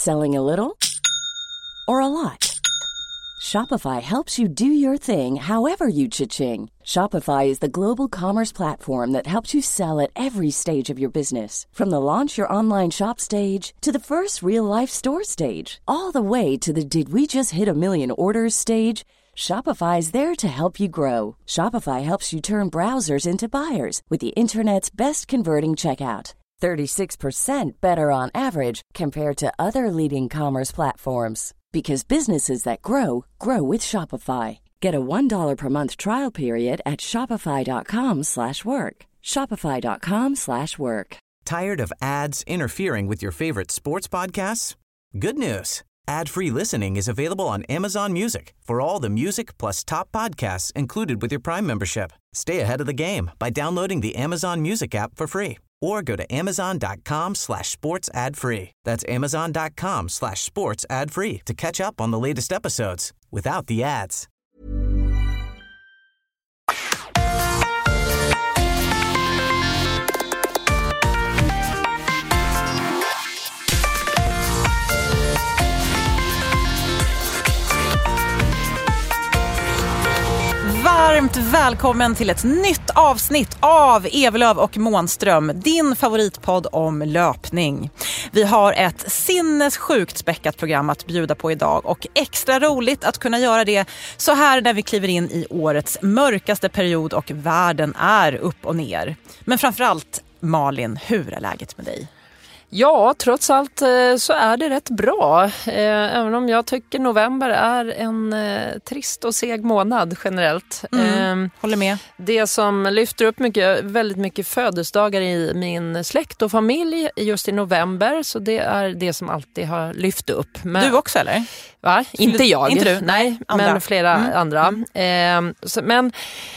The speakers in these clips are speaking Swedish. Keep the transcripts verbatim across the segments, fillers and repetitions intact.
Selling a little or a lot? Shopify helps you do your thing however you cha-ching. Shopify is the global commerce platform that helps you sell at every stage of your business. From the launch your online shop stage to the first real-life store stage, all the way to the did we just hit a million orders stage. Shopify is there to help you grow. Shopify helps you turn browsers into buyers with the internet's best converting checkout. thirty-six percent better on average compared to other leading commerce platforms. Because businesses that grow, grow with Shopify. Get a one dollar per month trial period at shopify.com slash work. Shopify.com slash work. Tired of ads interfering with your favorite sports podcasts? Good news. Ad-free listening is available on Amazon Music for all the music plus top podcasts included with your Prime membership. Stay ahead of the game by downloading the Amazon Music app for free or go to amazon.com slash sports ad free. That's amazon.com slash sports ad free to catch up on the latest episodes without the ads. Varmt välkommen till ett nytt avsnitt av Evelöv och Månström, din favoritpodd om löpning. Vi har ett sinnessjukt späckat program att bjuda på idag och extra roligt att kunna göra det så här när vi kliver in i årets mörkaste period och världen är upp och ner. Men framförallt, Malin, hur är läget med dig? Ja, trots allt så är det rätt bra. Även om jag tycker november är en trist och seg månad generellt. Mm, håller med. Det som lyfter upp mycket, väldigt mycket födelsedagar i min släkt och familj just i november. Så det är det som alltid har lyft upp. Men, du också eller? Va? Inte jag. Inte du? Nej, andra. Men flera mm. andra. Mm. Så, men...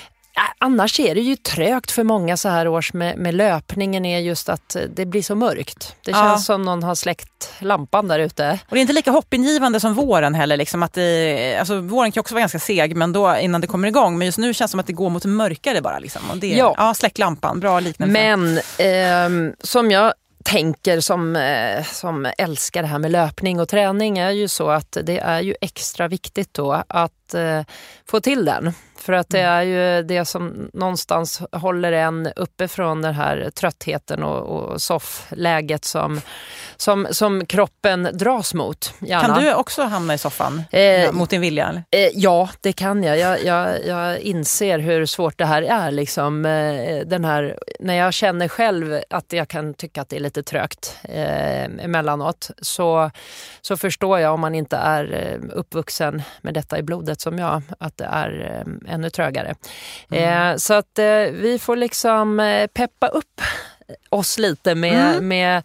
Annars är det ju trögt för många så här års med, med löpningen är just att det blir så mörkt. Det känns ja. som någon har släckt lampan där ute. Och det är inte lika hoppingivande som våren heller. Liksom att det, alltså, våren kan också vara ganska seg men då, innan det kommer igång. Men just nu känns det som att det går mot mörkare bara. Liksom. Och det, ja. ja, släck lampan. Bra liknelse. Men eh, som jag tänker som, eh, som älskar det här med löpning och träning är ju så att det är ju extra viktigt då att eh, få till den. För att det är ju det som någonstans håller en uppe från den här tröttheten och, och soffläget som, som, som kroppen dras mot. Gärna. Kan du också hamna i soffan eh, mot din vilja? Eh, ja, det kan jag. Jag, jag. jag inser hur svårt det här är. Liksom, eh, den här, när jag känner själv att jag kan tycka att det är lite trögt eh, emellanåt så, så förstår jag om man inte är uppvuxen med detta i blodet som jag, att det är eh, ännu trögare. Mm. Eh, så att eh, vi får liksom eh, peppa upp oss lite med, mm. med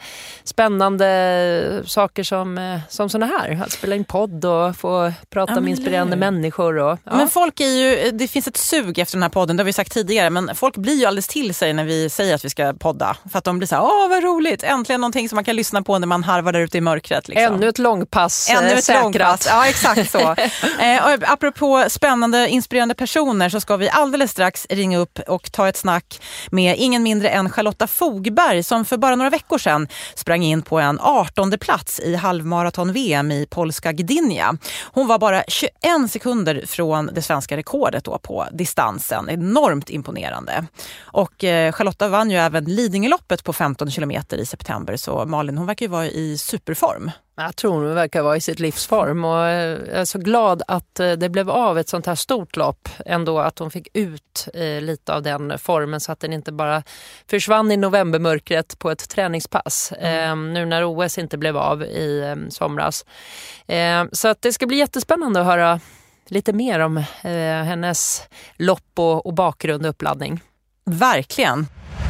spännande saker som, eh, som såna här. Att spela in podd och få prata ja, med inspirerande människor. Och, ja. Men folk är ju, det finns ett sug efter den här podden, det har vi sagt tidigare, men folk blir ju alldeles till sig när vi säger att vi ska podda. För att de blir så här, åh vad roligt, äntligen någonting som man kan lyssna på när man harvar där ute i mörkret. Liksom. Ännu ett långpass Ännu ett säkrat. långpass, ja exakt så. eh, och apropå spännande, inspirerande personer så ska vi alldeles strax ringa upp och ta ett snack med ingen mindre än Charlotta Fogberg som för bara några veckor sedan sprang in på en artonde plats i halvmaraton-V M i polska Gdynia. Hon var bara tjugoen sekunder från det svenska rekordet då på distansen. Enormt imponerande. Och eh, Charlotta vann ju även Lidingöloppet på femton kilometer i september, så Malin, hon verkar ju vara i superform. Jag tror hon verkar vara i sitt livsform och jag är så glad att det blev av ett sånt här stort lopp ändå, att hon fick ut lite av den formen så att den inte bara försvann i novembermörkret på ett träningspass mm. nu när O S inte blev av i somras. Så att det ska bli jättespännande att höra lite mer om hennes lopp och, och bakgrund och uppladdning. Verkligen.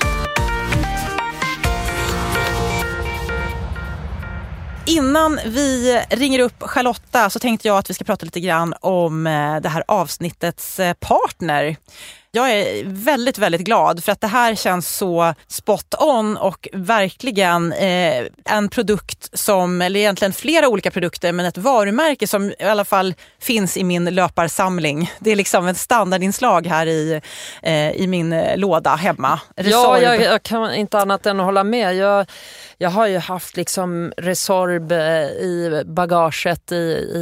Innan vi ringer upp Charlotta så tänkte jag att vi ska prata lite grann om det här avsnittets partner. Jag är väldigt, väldigt glad för att det här känns så spot on och verkligen eh, en produkt som, eller egentligen flera olika produkter, men ett varumärke som i alla fall finns i min löparsamling. Det är liksom ett standardinslag här i, eh, i min låda hemma. Resorb. Ja, jag, jag kan inte annat än att hålla med. Jag, jag har ju haft liksom Resorb i bagaget i,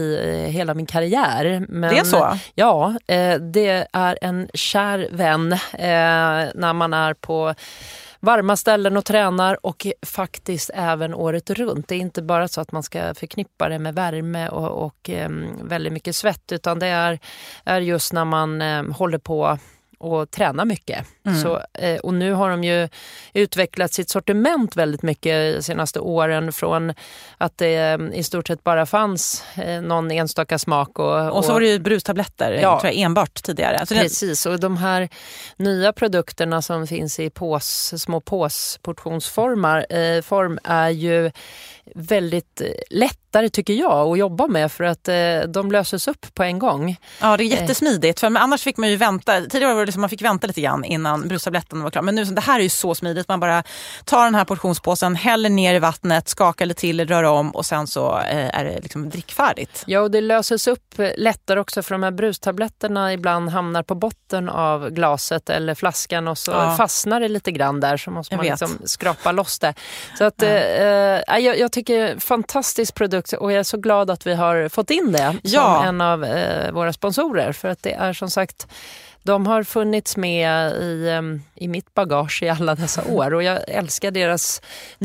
i hela min karriär. Men, det är så? Ja, eh, det är en kär vän eh, när man är på varma ställen och tränar, och faktiskt även året runt. Det är inte bara så att man ska förknippa det med värme och, och eh, väldigt mycket svett, utan det är, är just när man eh, håller på och tränar mycket. Mm. Så, eh, och nu har de ju utvecklat sitt sortiment väldigt mycket de senaste åren, från att det eh, i stort sett bara fanns eh, någon enstaka smak. Och, och, och så var det ju brustabletter, ja, tror jag, enbart tidigare. Alltså precis, och de här nya produkterna som finns i pås, små påsportionsformar eh, form är ju väldigt lättare, tycker jag, att jobba med, för att eh, de löses upp på en gång. Ja, det är jättesmidigt, för annars fick man ju vänta. Tidigare var det som man fick vänta lite grann innan brustabletten var klar. Men nu, det här är ju så smidigt. Man bara tar den här portionspåsen, häller ner i vattnet, skakar lite till, rör om, och sen så eh, är det liksom drickfärdigt. Ja, och det löses upp lättare också, för de här brustabletterna ibland hamnar på botten av glaset eller flaskan, och så ja. fastnar det lite grann där, så måste man liksom skrapa loss det. Så att, ja. eh, jag, jag tycker fantastisk produkt, och jag är så glad att vi har fått in det ja. som en av eh, våra sponsorer, för att det är som sagt, de har funnits med i, i mitt bagage i alla dessa år, och jag älskar deras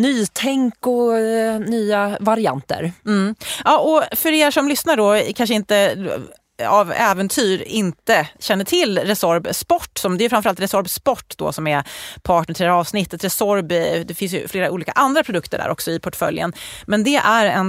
nytänk och eh, nya varianter. Mm. Ja, och för er som lyssnar då, kanske inte av äventyr inte känner till Resorb Sport, som det är framförallt Resorb Sport då som är partner till det här avsnittet. Resorb, det finns ju flera olika andra produkter där också i portföljen, men det är en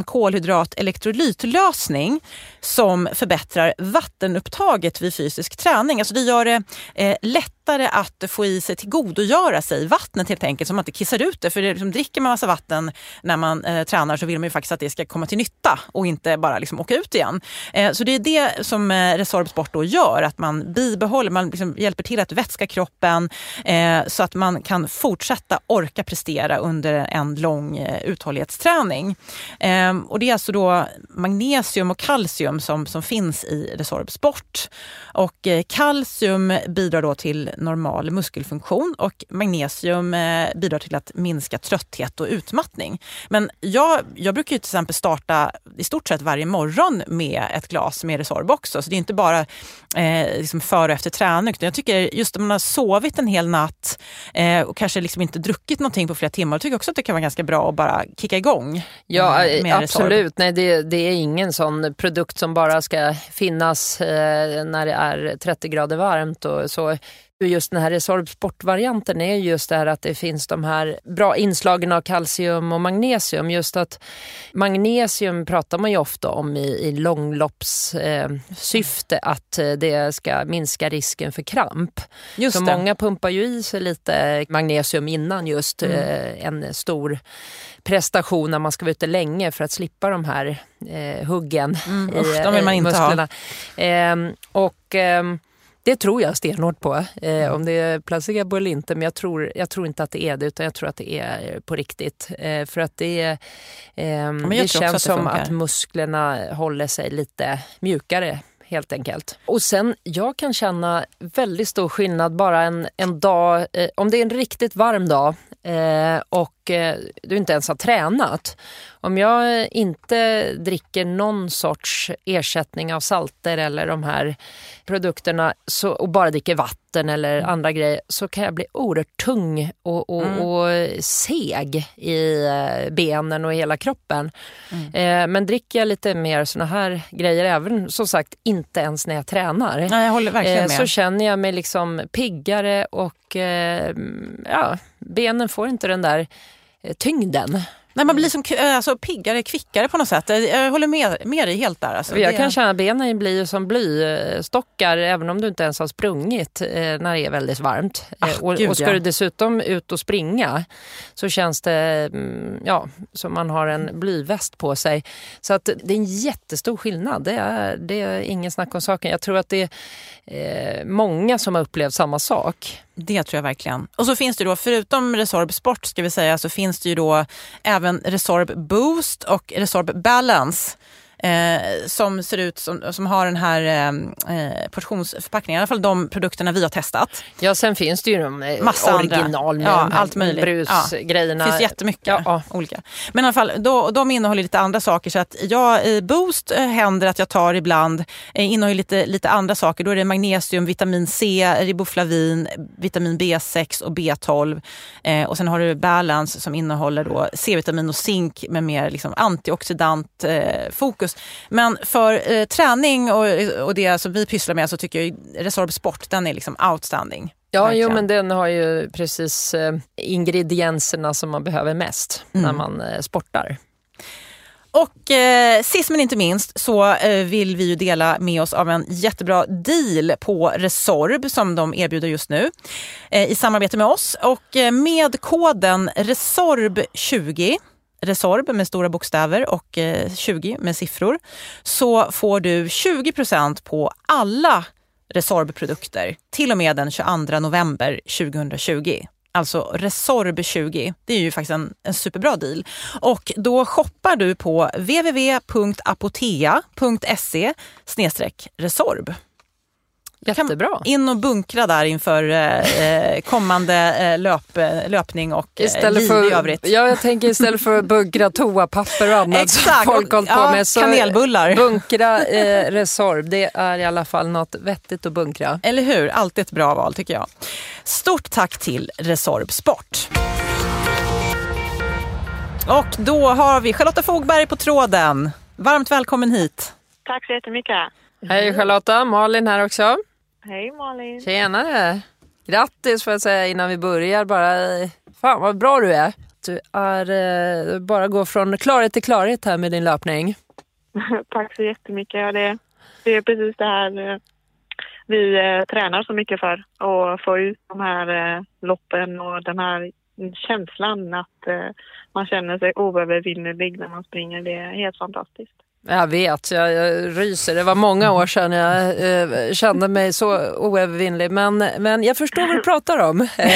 kolhydrat-elektrolytlösning som förbättrar vattenupptaget vid fysisk träning. Alltså det gör det eh, lättare att få i sig tillgodogöra sig vattnet, helt enkelt, som man inte kissar ut det, för det liksom, dricker man massa vatten när man eh, tränar, så vill man ju faktiskt att det ska komma till nytta och inte bara liksom åka ut igen. Eh, så det är det som som Resorb Sport då gör, att man bibehåller, man liksom hjälper till att vätska kroppen eh, så att man kan fortsätta orka prestera under en lång eh, uthållighetsträning. Eh, och det är alltså då magnesium och kalcium som, som finns i Resorb Sport. Och eh, kalcium bidrar då till normal muskelfunktion, och magnesium eh, bidrar till att minska trötthet och utmattning. Men jag, jag brukar ju till exempel starta i stort sett varje morgon med ett glas med Resorb också. Så det är inte bara eh, liksom före och efter träning. Jag tycker just om man har sovit en hel natt eh, och kanske liksom inte druckit någonting på flera timmar, tycker jag också att det kan vara ganska bra att bara kicka igång. Ja, med absolut. Nej, det, det är ingen sån produkt som bara ska finnas eh, när det är trettio grader varmt och så. Just den här Resorb Sport-varianten är just det här att det finns de här bra inslagen av kalcium och magnesium. Just att magnesium pratar man ju ofta om i, i långloppssyfte, eh, att det ska minska risken för kramp. Just Så det. Många pumpar ju i sig lite magnesium innan just mm. eh, en stor prestation när man ska vara ute länge, för att slippa de här eh, huggen mm, i usch, de vill man inte musklerna. Ha. Eh, och... Eh, Det tror jag stenhårt på, eh, om det är placebo eller inte, men jag tror, jag tror inte att det är det, utan jag tror att det är på riktigt. Eh, för att det, eh, det känns att det som funkar. Att musklerna håller sig lite mjukare, helt enkelt. Och sen, jag kan känna väldigt stor skillnad bara en, en dag, eh, om det är en riktigt varm dag eh, och eh, du inte ens har tränat. Om jag inte dricker någon sorts ersättning av salter eller de här produkterna så, och bara dricker vatten eller mm. andra grejer, så kan jag bli oerhört tung och, och, mm. och seg i benen och hela kroppen. Mm. Eh, men dricker jag lite mer såna här grejer, även som sagt inte ens när jag tränar, Nej, jag håller verkligen eh, med. så känner jag mig liksom piggare och eh, ja, benen får inte den där tyngden. Nej, man blir som alltså, piggare, kvickare på något sätt. Jag håller med, med dig helt där. Alltså, jag det... kan känna att benen blir ju som blystockar även om du inte ens har sprungit eh, när det är väldigt varmt. Ah, eh, och, gud, och ska ja. du dessutom ut och springa så känns det mm, ja, som man har en blyväst på sig. Så att det är en jättestor skillnad. Det är, det är ingen snack om saken. Jag tror att det är eh, många som har upplevt samma sak. Det tror jag verkligen. Och så finns det då, förutom Resorb Sport ska vi säga, så finns det ju då även Resorb Boost och Resorb Balance. Eh, som ser ut som, som har den här eh, portionsförpackningen, i alla fall de produkterna vi har testat. Ja, sen finns det ju de eh, massa original med ja, allt möjligt. Brusgrejerna. Ja, det finns jättemycket ja, ja. olika. Men i alla fall, då, de innehåller lite andra saker, så att jag i Boost eh, händer att jag tar ibland, eh, innehåller lite, lite andra saker. Då är det magnesium, vitamin C, riboflavin, vitamin B sex och B tolv. Eh, och sen har du Balance som innehåller då C-vitamin och zink med mer liksom, antioxidant eh, fokus. Men för eh, träning och, och det som vi pysslar med så tycker jag Resorb Sport, den är liksom outstanding. Ja, verkligen. Jo, men den har ju precis eh, ingredienserna som man behöver mest mm. när man eh, sportar. Och eh, sist men inte minst så eh, vill vi ju dela med oss av en jättebra deal på Resorb som de erbjuder just nu eh, i samarbete med oss. Och eh, med koden Resorb tjugo, Resorb med stora bokstäver och eh, tjugo med siffror, så får du tjugo procent på alla Resorb-produkter till och med den tjugoandra november tjugohundratjugo. Alltså Resorb tjugo, det är ju faktiskt en, en superbra deal. Och då shoppar du på w w w punkt apotea punkt se slash resorb. Jättebra. In och bunkra där inför eh, kommande eh, löp, löpning och eh, liv för, i övrigt. Ja, jag tänker istället för att bunkra toapapper och annat Exakt. som folk hållit på ja, med. Så kanelbullar. Bunkra eh, Resorb, det är i alla fall något vettigt att bunkra. Eller hur? Alltid ett bra val tycker jag. Stort tack till Resorb Sport. Och då har vi Charlotta Fogberg på tråden. Varmt välkommen hit. Tack så jättemycket. Hej Charlotta, Malin här också. Hej Malin. Tjenare. Grattis får jag säga innan vi börjar. Bara, fan vad bra du är. Du är eh, bara går från klarhet till klarhet här med din löpning. Tack så jättemycket. Ja, det, det är precis det här eh, vi eh, tränar så mycket för. Och få ut de här eh, loppen och den här känslan att eh, man känner sig oövervinnerlig när man springer. Det är helt fantastiskt. Jag vet, jag, jag ryser. Det var många år sedan jag eh, kände mig så oövervinnlig. Men, men jag förstår vad du pratar om. Ja,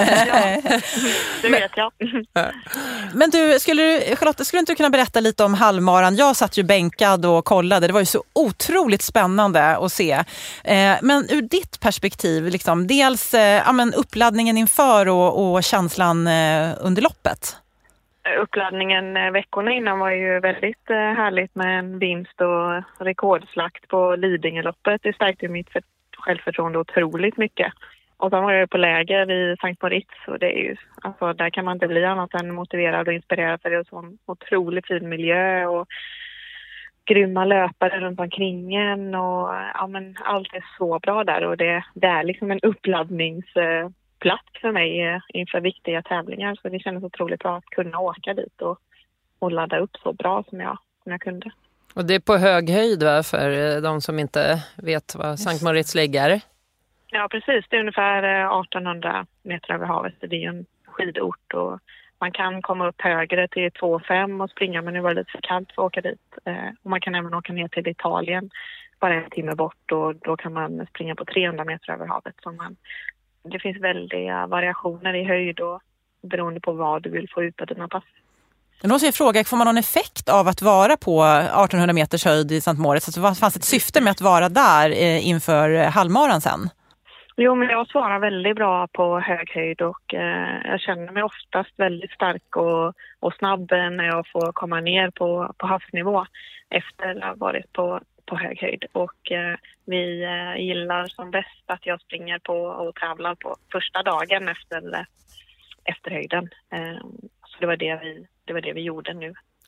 det vet jag. Men du, skulle du, Charlotte, skulle inte du kunna berätta lite om halvmaran? Jag satt ju bänkad och kollade. Det var ju så otroligt spännande att se. Eh, men ur ditt perspektiv, liksom, dels eh, ja, men uppladdningen inför och, och känslan eh, under loppet? Uppladdningen veckorna innan var ju väldigt härligt med en vinst och rekordslakt på Lidingöloppet. Det stärkte mitt självförtroende otroligt mycket. Och sen var jag på läger i Sankt Moritz och det är ju, alltså, där kan man inte bli annat än motiverad och inspirerad för det är en sån otroligt fin miljö och grymma löpare runt omkring en och ja, men allt är så bra där och det, det är liksom en uppladdnings plats för mig inför viktiga tävlingar så det kändes otroligt bra att kunna åka dit och, och ladda upp så bra som jag, som jag kunde. Och det är på hög höjd va, för de som inte vet vad Sankt Moritz ligger? Ja precis, det är ungefär artonhundra meter över havet. Det är en skidort och man kan komma upp högre till två komma fem och springa men nu var det lite för kallt för att åka dit. Och man kan även åka ner till Italien bara en timme bort och då kan man springa på trehundra meter över havet som man. Det finns väldiga variationer i höjd och beroende på vad du vill få ut av dina pass. Men då ska jag fråga, får man någon effekt av att vara på artonhundra meters höjd i Sankt Moritz? Alltså, fanns det ett syfte med att vara där eh, inför halvmaran sen? Jo, men jag svarar väldigt bra på hög höjd och eh, jag känner mig oftast väldigt stark och, och snabb när jag får komma ner på, på havsnivå efter att ha varit på på hög höjd och eh, vi eh, gillar som bäst att jag springer på och tävlar på första dagen efter, efter höjden. Eh, så det var det, vi, det var det vi gjorde nu.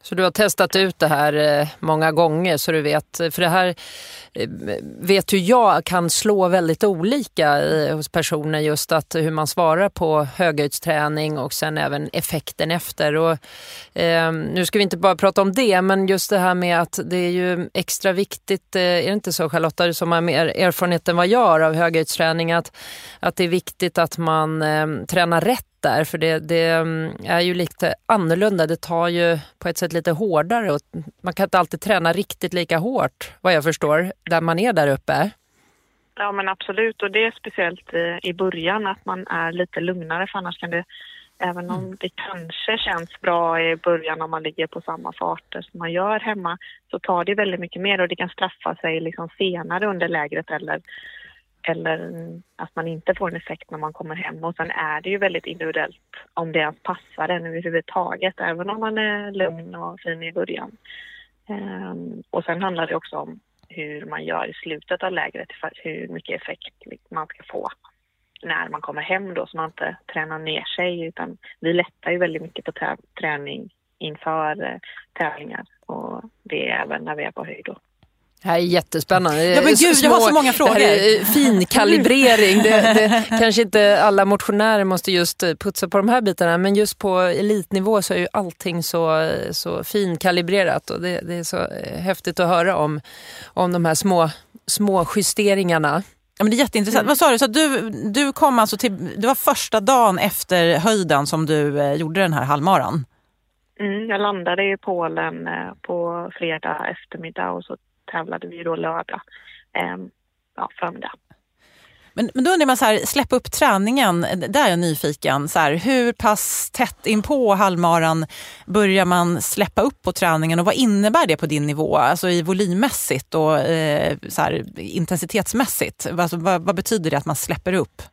Så du har testat ut det här många gånger så du vet, för det här vet ju jag kan slå väldigt olika hos personer, just att hur man svarar på höghöjdsträning och sen även effekten efter. Och, eh, nu ska vi inte bara prata om det, men just det här med att det är ju extra viktigt, eh, är det inte så Charlotta, som har mer erfarenhet än vad jag har av höghöjdsträning, att, att det är viktigt att man eh, tränar rätt där, för det, det är ju lite annorlunda. Det tar ju på ett sätt lite hårdare och man kan inte alltid träna riktigt lika hårt, vad jag förstår, där man är där uppe. Ja, men absolut, och det är speciellt i början att man är lite lugnare, för annars kan det, även om det kanske känns bra i början om man ligger på samma farter som man gör hemma, så tar det väldigt mycket mer och det kan straffa sig liksom senare under lägret, eller eller att man inte får en effekt när man kommer hem. Och sen är det ju väldigt individuellt om det passar en överhuvudtaget, även om man är lugn och fin i början. Um, och sen handlar det också om hur man gör i slutet av lägret, för hur mycket effekt man ska få när man kommer hem då, så man inte tränar ner sig, utan vi lättar ju väldigt mycket på tä- träning inför uh, tävlingar, och det är även när vi är på höjd då. Det här är jättespännande. Ja, men gud, små, jag har så många frågor. Det här är fin kalibrering. Det, det, kanske inte alla motionärer måste just putsa på de här bitarna, men just på elitnivå så är ju allting så, så fin kalibrerat, och det, det är så häftigt att höra om, om de här små, små justeringarna. Ja, men det är jätteintressant. Mm. Vad sa du? Så du, du kom alltså till, det var första dagen efter höjden som du eh, gjorde den här halvmaran? Mm, jag landade i Polen eh, på fredag eftermiddag, och så tävlade vi då lördag, eh, ja, förmiddag. Men, men då undrar man så här, släppa upp träningen, där är jag nyfiken. Så här, hur pass tätt in på halvmaran börjar man släppa upp på träningen, och vad innebär det på din nivå? Alltså i volymmässigt och eh, så här, intensitetsmässigt. Alltså, vad, vad betyder det att man släpper upp?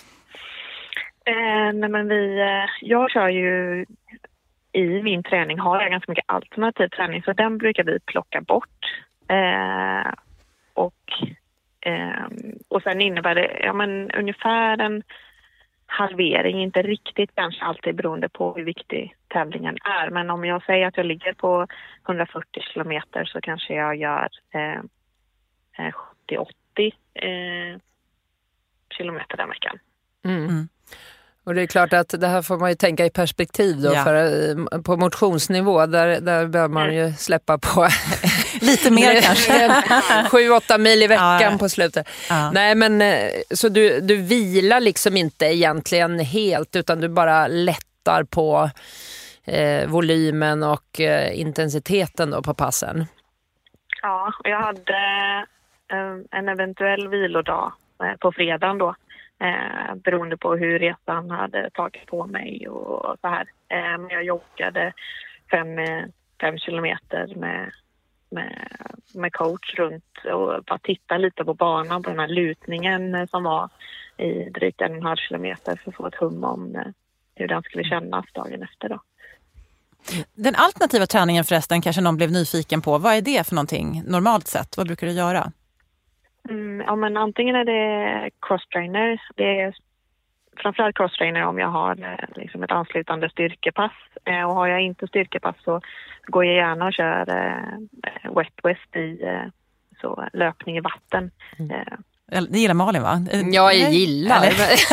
Eh, nej men vi, eh, jag kör ju, i min träning har jag ganska mycket alternativ träning, så den brukar vi plocka bort. Eh, och, eh, och sen innebär det ja, men ungefär en halvering, inte riktigt kanske alltid beroende på hur viktig tävlingen är. Men om jag säger att jag ligger på hundrafyrtio kilometer, så kanske jag gör eh, sjuttio till åttio eh, kilometer den veckan. Mm. Mm. Och det är klart att det här får man ju tänka i perspektiv då, ja. För på motionsnivå där, där bör man ju släppa på lite mer kanske. sju åtta mil i veckan ja. På slutet. Ja. Nej, men så du, du vilar liksom inte egentligen helt, utan du bara lättar på eh, volymen och eh, intensiteten då på passen. Ja, jag hade eh, en eventuell vilodag eh, på fredagen då. Eh, beroende på hur resan hade tagit på mig och så här. Eh, men jag joggade fem, fem kilometer med, med, med coach runt och bara titta lite på banan, på den här lutningen som var i drygt en och en halv kilometer, för att få ett hum om eh, hur den skulle kännas dagen efter då. Den alternativa träningen förresten kanske någon blev nyfiken på. Vad är det för någonting normalt sett? Vad brukar du göra? Mm, ja, men antingen är det cross-trainer. Det är framförallt cross-trainer om jag har liksom ett anslutande styrkepass. Eh, och har jag inte styrkepass så går jag gärna och kör eh, wet west i eh, så löpning i vatten. Mm. Eh, Det gillar Malin, va? Jag gillar.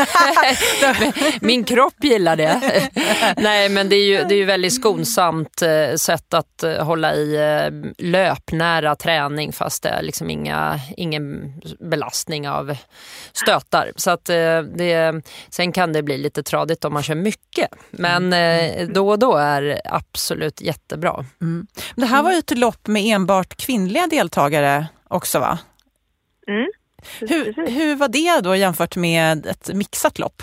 Min kropp gillar det. Nej, men det är ju, det är ju väldigt skonsamt sätt att hålla i löpnära träning, fast det är liksom inga, ingen belastning av stötar. Så att det, sen kan det bli lite tradigt om man kör mycket. Men då och då är absolut jättebra. Mm. Det här var ju ett lopp med enbart kvinnliga deltagare också, va? Mm. Hur, hur var det då jämfört med ett mixat lopp?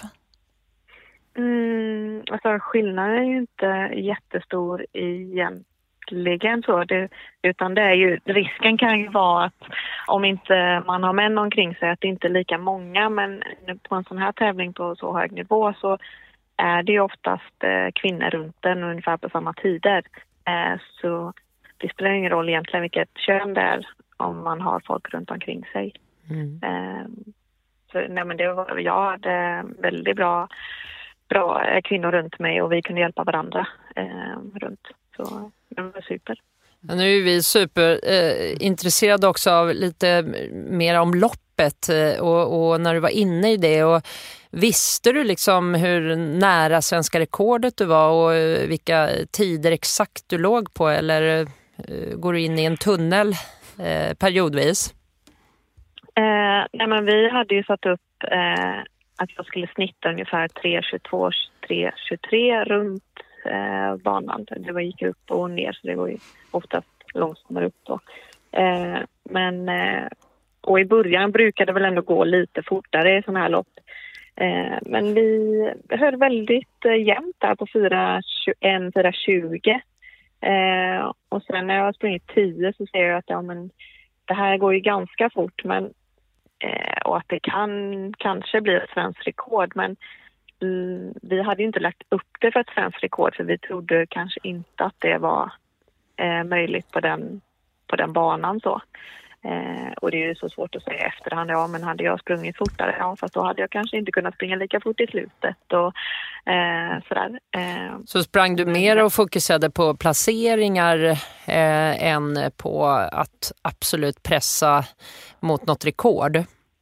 Mm, alltså skillnaden är ju inte jättestor egentligen så, det, utan det är ju, risken kan ju vara att om inte man har män omkring sig, att det inte är lika många, men på en sån här tävling på så hög nivå så är det ju oftast eh, kvinnor runt den ungefär på samma tider. Eh, så det spelar ingen roll egentligen vilket kön det är om man har folk runt omkring sig. Mm. Um, så, nej, men det var, jag hade väldigt bra, bra kvinnor runt mig och vi kunde hjälpa varandra um, runt. Så det var super. Ja, nu är vi superintresserade eh, också av lite mer om loppet eh, och, och när du var inne i det. Och visste du liksom hur nära svenska rekordet du var och eh, vilka tider exakt du låg på? Eller eh, går du in i en tunnel eh, periodvis? Eh, nej men vi hade ju satt upp eh, att jag skulle snitta ungefär tre tjugotvå tre tjugotre runt eh, banan. Det var gick upp och ner, så det var ju oftast långsammare upp då. Eh, men eh, och i början brukade det väl ändå gå lite fortare i sådana här lopp. Eh, men vi höll väldigt eh, jämnt där på fyra tjugoett fyra tjugo. Eh, och sen när jag har sprungit tio så ser jag att ja, men det här går ju ganska fort, men eh, och att det kan kanske bli ett svenskt rekord, men mm, vi hade ju inte lagt upp det för ett svenskt rekord, för vi trodde kanske inte att det var eh, möjligt på den, på den banan så. Eh, och det är ju så svårt att säga efterhand, ja men hade jag sprungit fortare, ja fast då hade jag kanske inte kunnat springa lika fort i slutet och eh, sådär. Eh, så sprang du mer och fokuserade på placeringar eh, än på att absolut pressa mot något rekord?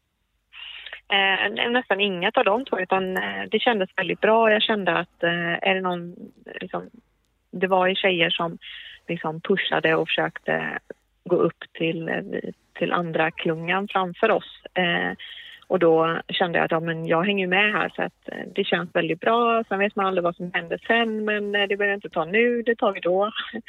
Eh, nästan inget av de två, utan eh, det kändes väldigt bra. Jag kände att eh, är det någon, liksom, det var ju tjejer som liksom pushade och försökte gå upp till, till andra klungan framför oss. Eh, och då kände jag att ja, men jag hänger med här, så att eh, det känns väldigt bra. Sen vet man aldrig vad som händer sen, men eh, det behöver inte ta nu, det tar vi då.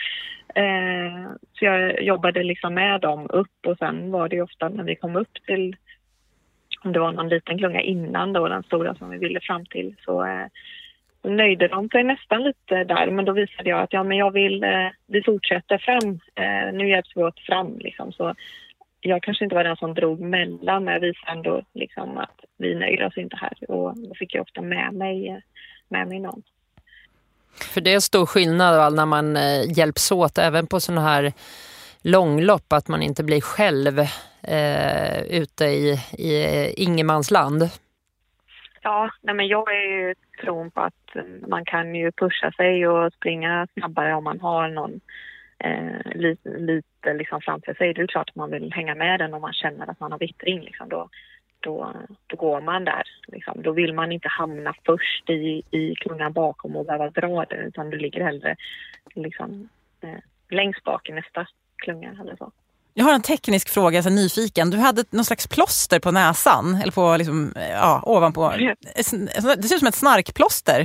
eh, så jag jobbade liksom med dem upp, och sen var det ofta när vi kom upp till, om det var någon liten klunga innan då, den stora som vi ville fram till, så eh, nöjde de sig nästan lite där, men då visade jag att ja, men jag vill, eh, vi fortsätter fram, eh, nu hjälps vi åt fram liksom, så jag kanske inte var den som drog mellan, men jag visade ändå liksom att vi nöjer oss inte här, och då fick jag ofta med mig, med mig någon. För det är stor skillnad när man eh, hjälps åt även på sådana här långlopp, att man inte blir själv eh, ute i, i ingenmansland. Ja, nej men jag är ju tron på att man kan ju pusha sig och springa snabbare om man har någon eh, lite, lite liksom framför sig. Det är klart att man vill hänga med den om man känner att man har vittring. Liksom. Då, då, då går man där. Liksom. Då vill man inte hamna först i, i klungan bakom och behöva dra den, utan du ligger hellre liksom, eh, längst bak i nästa klunga eller så. Jag har en teknisk fråga, jag är nyfiken. Du hade någon slags plåster på näsan, eller på liksom, ja, ovanpå. Det ser ut som ett snarkplåster.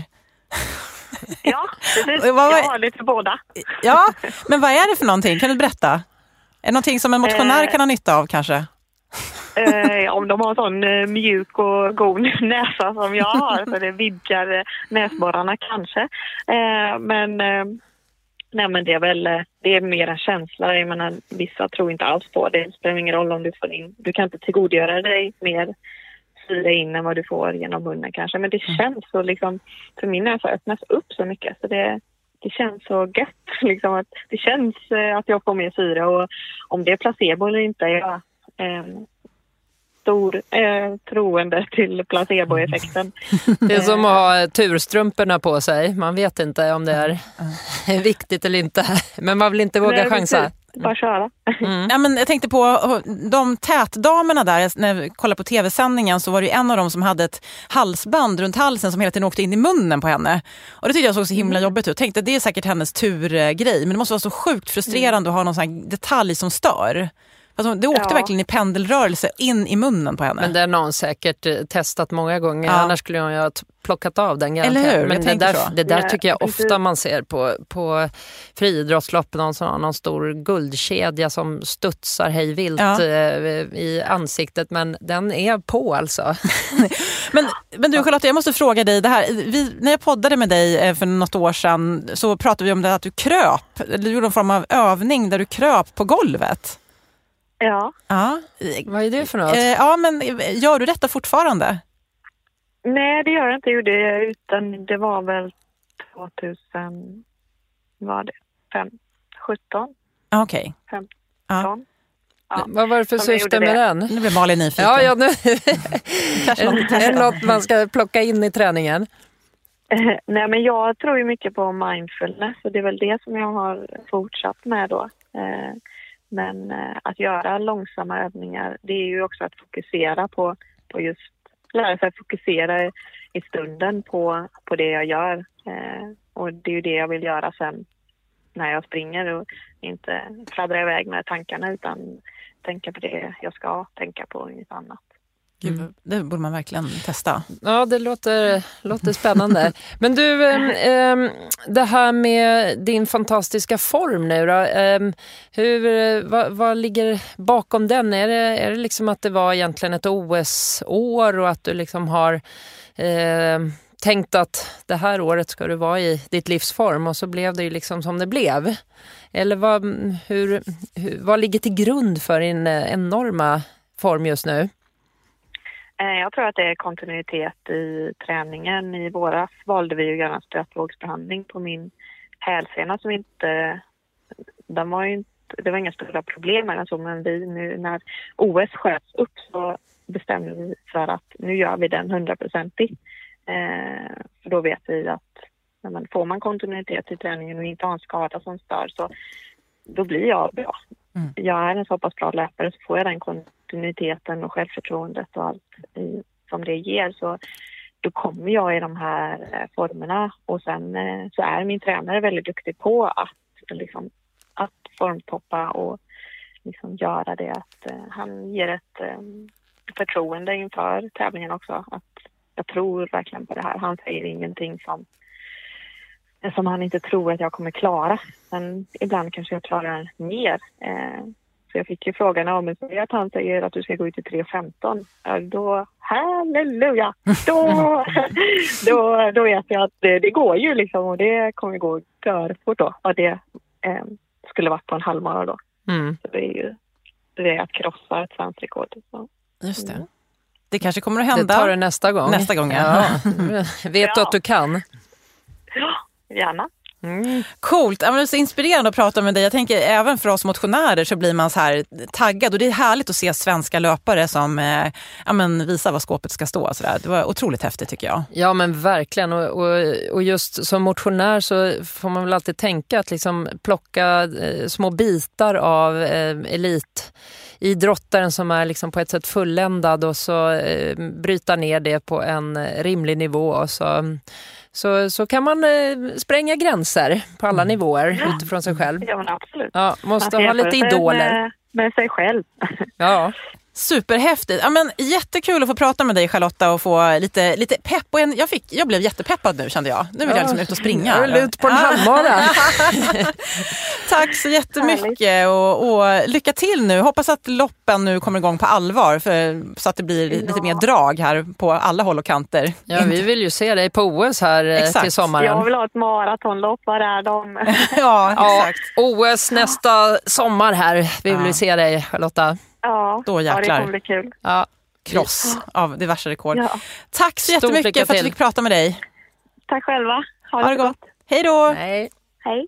Ja, precis. Jag har lite båda. Ja, men vad är det för någonting? Kan du berätta? Är det någonting som en motionär kan ha nytta av kanske? Eh, om de har sån eh, mjuk och god näsa som jag har, så det vidgar eh, näsborrarna kanske. Eh, men... Eh, Nej, men det är väl det är mer en känsla. Jag menar, vissa tror inte alls på det. Det spelar ingen roll om du får in. Du kan inte tillgodogöra dig mer syre in än vad du får genom munnen kanske. Men det känns så liksom, för min näsa öppnas upp så mycket. Så det, det känns så gött liksom, att det känns att jag får mer syre. Och om det är placebo eller inte, jag eh, stor eh, troende till placeboeffekten. Det är som att ha turstrumporna på sig. Man vet inte om det är viktigt eller inte. Men man vill inte våga Nej, chansa. Bara köra. Mm. Ja, men jag tänkte på de tätdamerna där. När vi kollade på tv-sändningen så var det ju en av dem som hade ett halsband runt halsen som hela tiden åkte in i munnen på henne. Och det tyckte jag såg så himla jobbigt ut. Jag tänkte att det är säkert hennes turgrej. Men det måste vara så sjukt frustrerande mm. att ha någon sån här detalj som stör. Alltså, det åkte ja. verkligen i pendelrörelse in i munnen på henne. Men det har någon säkert testat många gånger. Ja. Annars skulle jag ha plockat av den garanterat. Eller hur? Men det där, det där tycker jag ofta man ser på, på friidrottslopp. Någon, sån, någon stor guldkedja som studsar hejvilt ja. i ansiktet. Men den är på alltså. men, men du Charlotte, jag måste fråga dig det här. Vi, när jag poddade med dig för något år sedan så pratade vi om det att du kröp. Du gjorde en form av övning där du kröp på golvet. Ja. ja. Vad är det för något? Ja, men gör du detta fortfarande? Nej, det gör jag inte. Gjorde det, utan det var väl tvåtusen var det? fem, sjutton Okej. Okay. femton Ja. Ja. Vad var det för syfte med den? Nu blir Malin nyfiken. Ja, ja nu. Är det något man ska plocka in i träningen? Eh, nej, men jag tror ju mycket på mindfulness och det är väl det som jag har fortsatt med då. Eh, men eh, att göra långsamma övningar, det är ju också att fokusera på, på just, lära sig att fokusera i stunden på, på det jag gör. Eh, och det är ju det jag vill göra sen när jag springer och inte fladdra iväg med tankarna utan tänka på det jag ska tänka på, inget annat. Mm. Det borde man verkligen testa. Ja, det låter, låter spännande. Men du, eh, det här med din fantastiska form nu då, eh, hur, vad, vad ligger bakom den? Är det, är det liksom att det var egentligen ett O S-år och att du liksom har eh, tänkt att det här året ska du vara i ditt livsform och så blev det ju liksom som det blev? Eller vad, hur, hur, vad ligger till grund för din enorma form just nu? Jag tror att det är kontinuitet i träningen. I våras valde vi ju göra en stötvågsbehandling på min hälsena som inte, den var ju inte, det var inga stora problem med den så, men vi nu när O S sköts upp så bestämde vi för att nu gör vi den hundraprocentig. Eh, för då vet vi att när man, får man kontinuitet i träningen och inte har en skada som stör så då blir jag bra. Mm. Jag är en så pass bra löpare så får jag den kontinuiteten och självförtroendet och allt i, som det ger så då kommer jag i de här eh, formerna och sen eh, så är min tränare väldigt duktig på att, liksom, att formtoppa och liksom göra det att eh, han ger ett eh, förtroende inför tävlingen också att jag tror verkligen på det här. Han säger ingenting som som han inte tror att jag kommer klara. Men ibland kanske jag klarar mer. Eh, så jag fick ju frågan om att han säger att du ska gå ut i tre femton. Ja, då, halleluja! Då, då, då vet jag att det, det går ju liksom. Och det kommer gå görfort då. Och det eh, skulle varit på en halvmara då. Mm. Så det är ju det är att krossa ett svenskt rekord. Så. Just det. Mm. Det kanske kommer att hända. Det tar du nästa gång. Nästa gång, ja. ja. Vet du att du kan? Ja, gärna. Mm. Coolt, ja, men det är så inspirerande att prata med dig. Jag tänker även för oss motionärer så blir man så här taggad och det är härligt att se svenska löpare som eh, ja, men visar vad skåpet ska stå. Så där. Det var otroligt häftigt tycker jag. Ja men verkligen och, och, och just som motionär så får man väl alltid tänka att liksom plocka eh, små bitar av eh, elitidrottaren som är liksom på ett sätt fulländad och så eh, bryta ner det på en rimlig nivå och så Så, så kan man eh, spränga gränser på alla nivåer ja. Utifrån sig själv. Ja, men absolut. Ja, måste ha lite idoler. Med, med sig själv. Ja. Superhäftigt. Ja, men jättekul att få prata med dig Charlotta och få lite, lite pepp. Och en, jag, fick, jag blev jättepeppad nu kände jag. Nu vill ja. jag liksom ut och springa. Jag vill ut på en halvmara. Tack så jättemycket och, och lycka till nu. Hoppas att loppen nu kommer igång på allvar för, så att det blir ja. lite mer drag här på alla håll och kanter. Ja, vi vill ju se dig på O S här exakt. Till sommaren. Jag vill ha ett maratonlopp. Vad är de? ja, exakt. Ja, O S nästa sommar här. Vi vill ja. se dig Charlotta. Ja, då jäklar. Ja, det kommer bli kul. Ja, kross ja. av diverse rekord. Ja. Tack så Stort jättemycket för att vi fick prata med dig. Tack själva. Ha, ha det gott. gott. Hej då. Hej. Hej.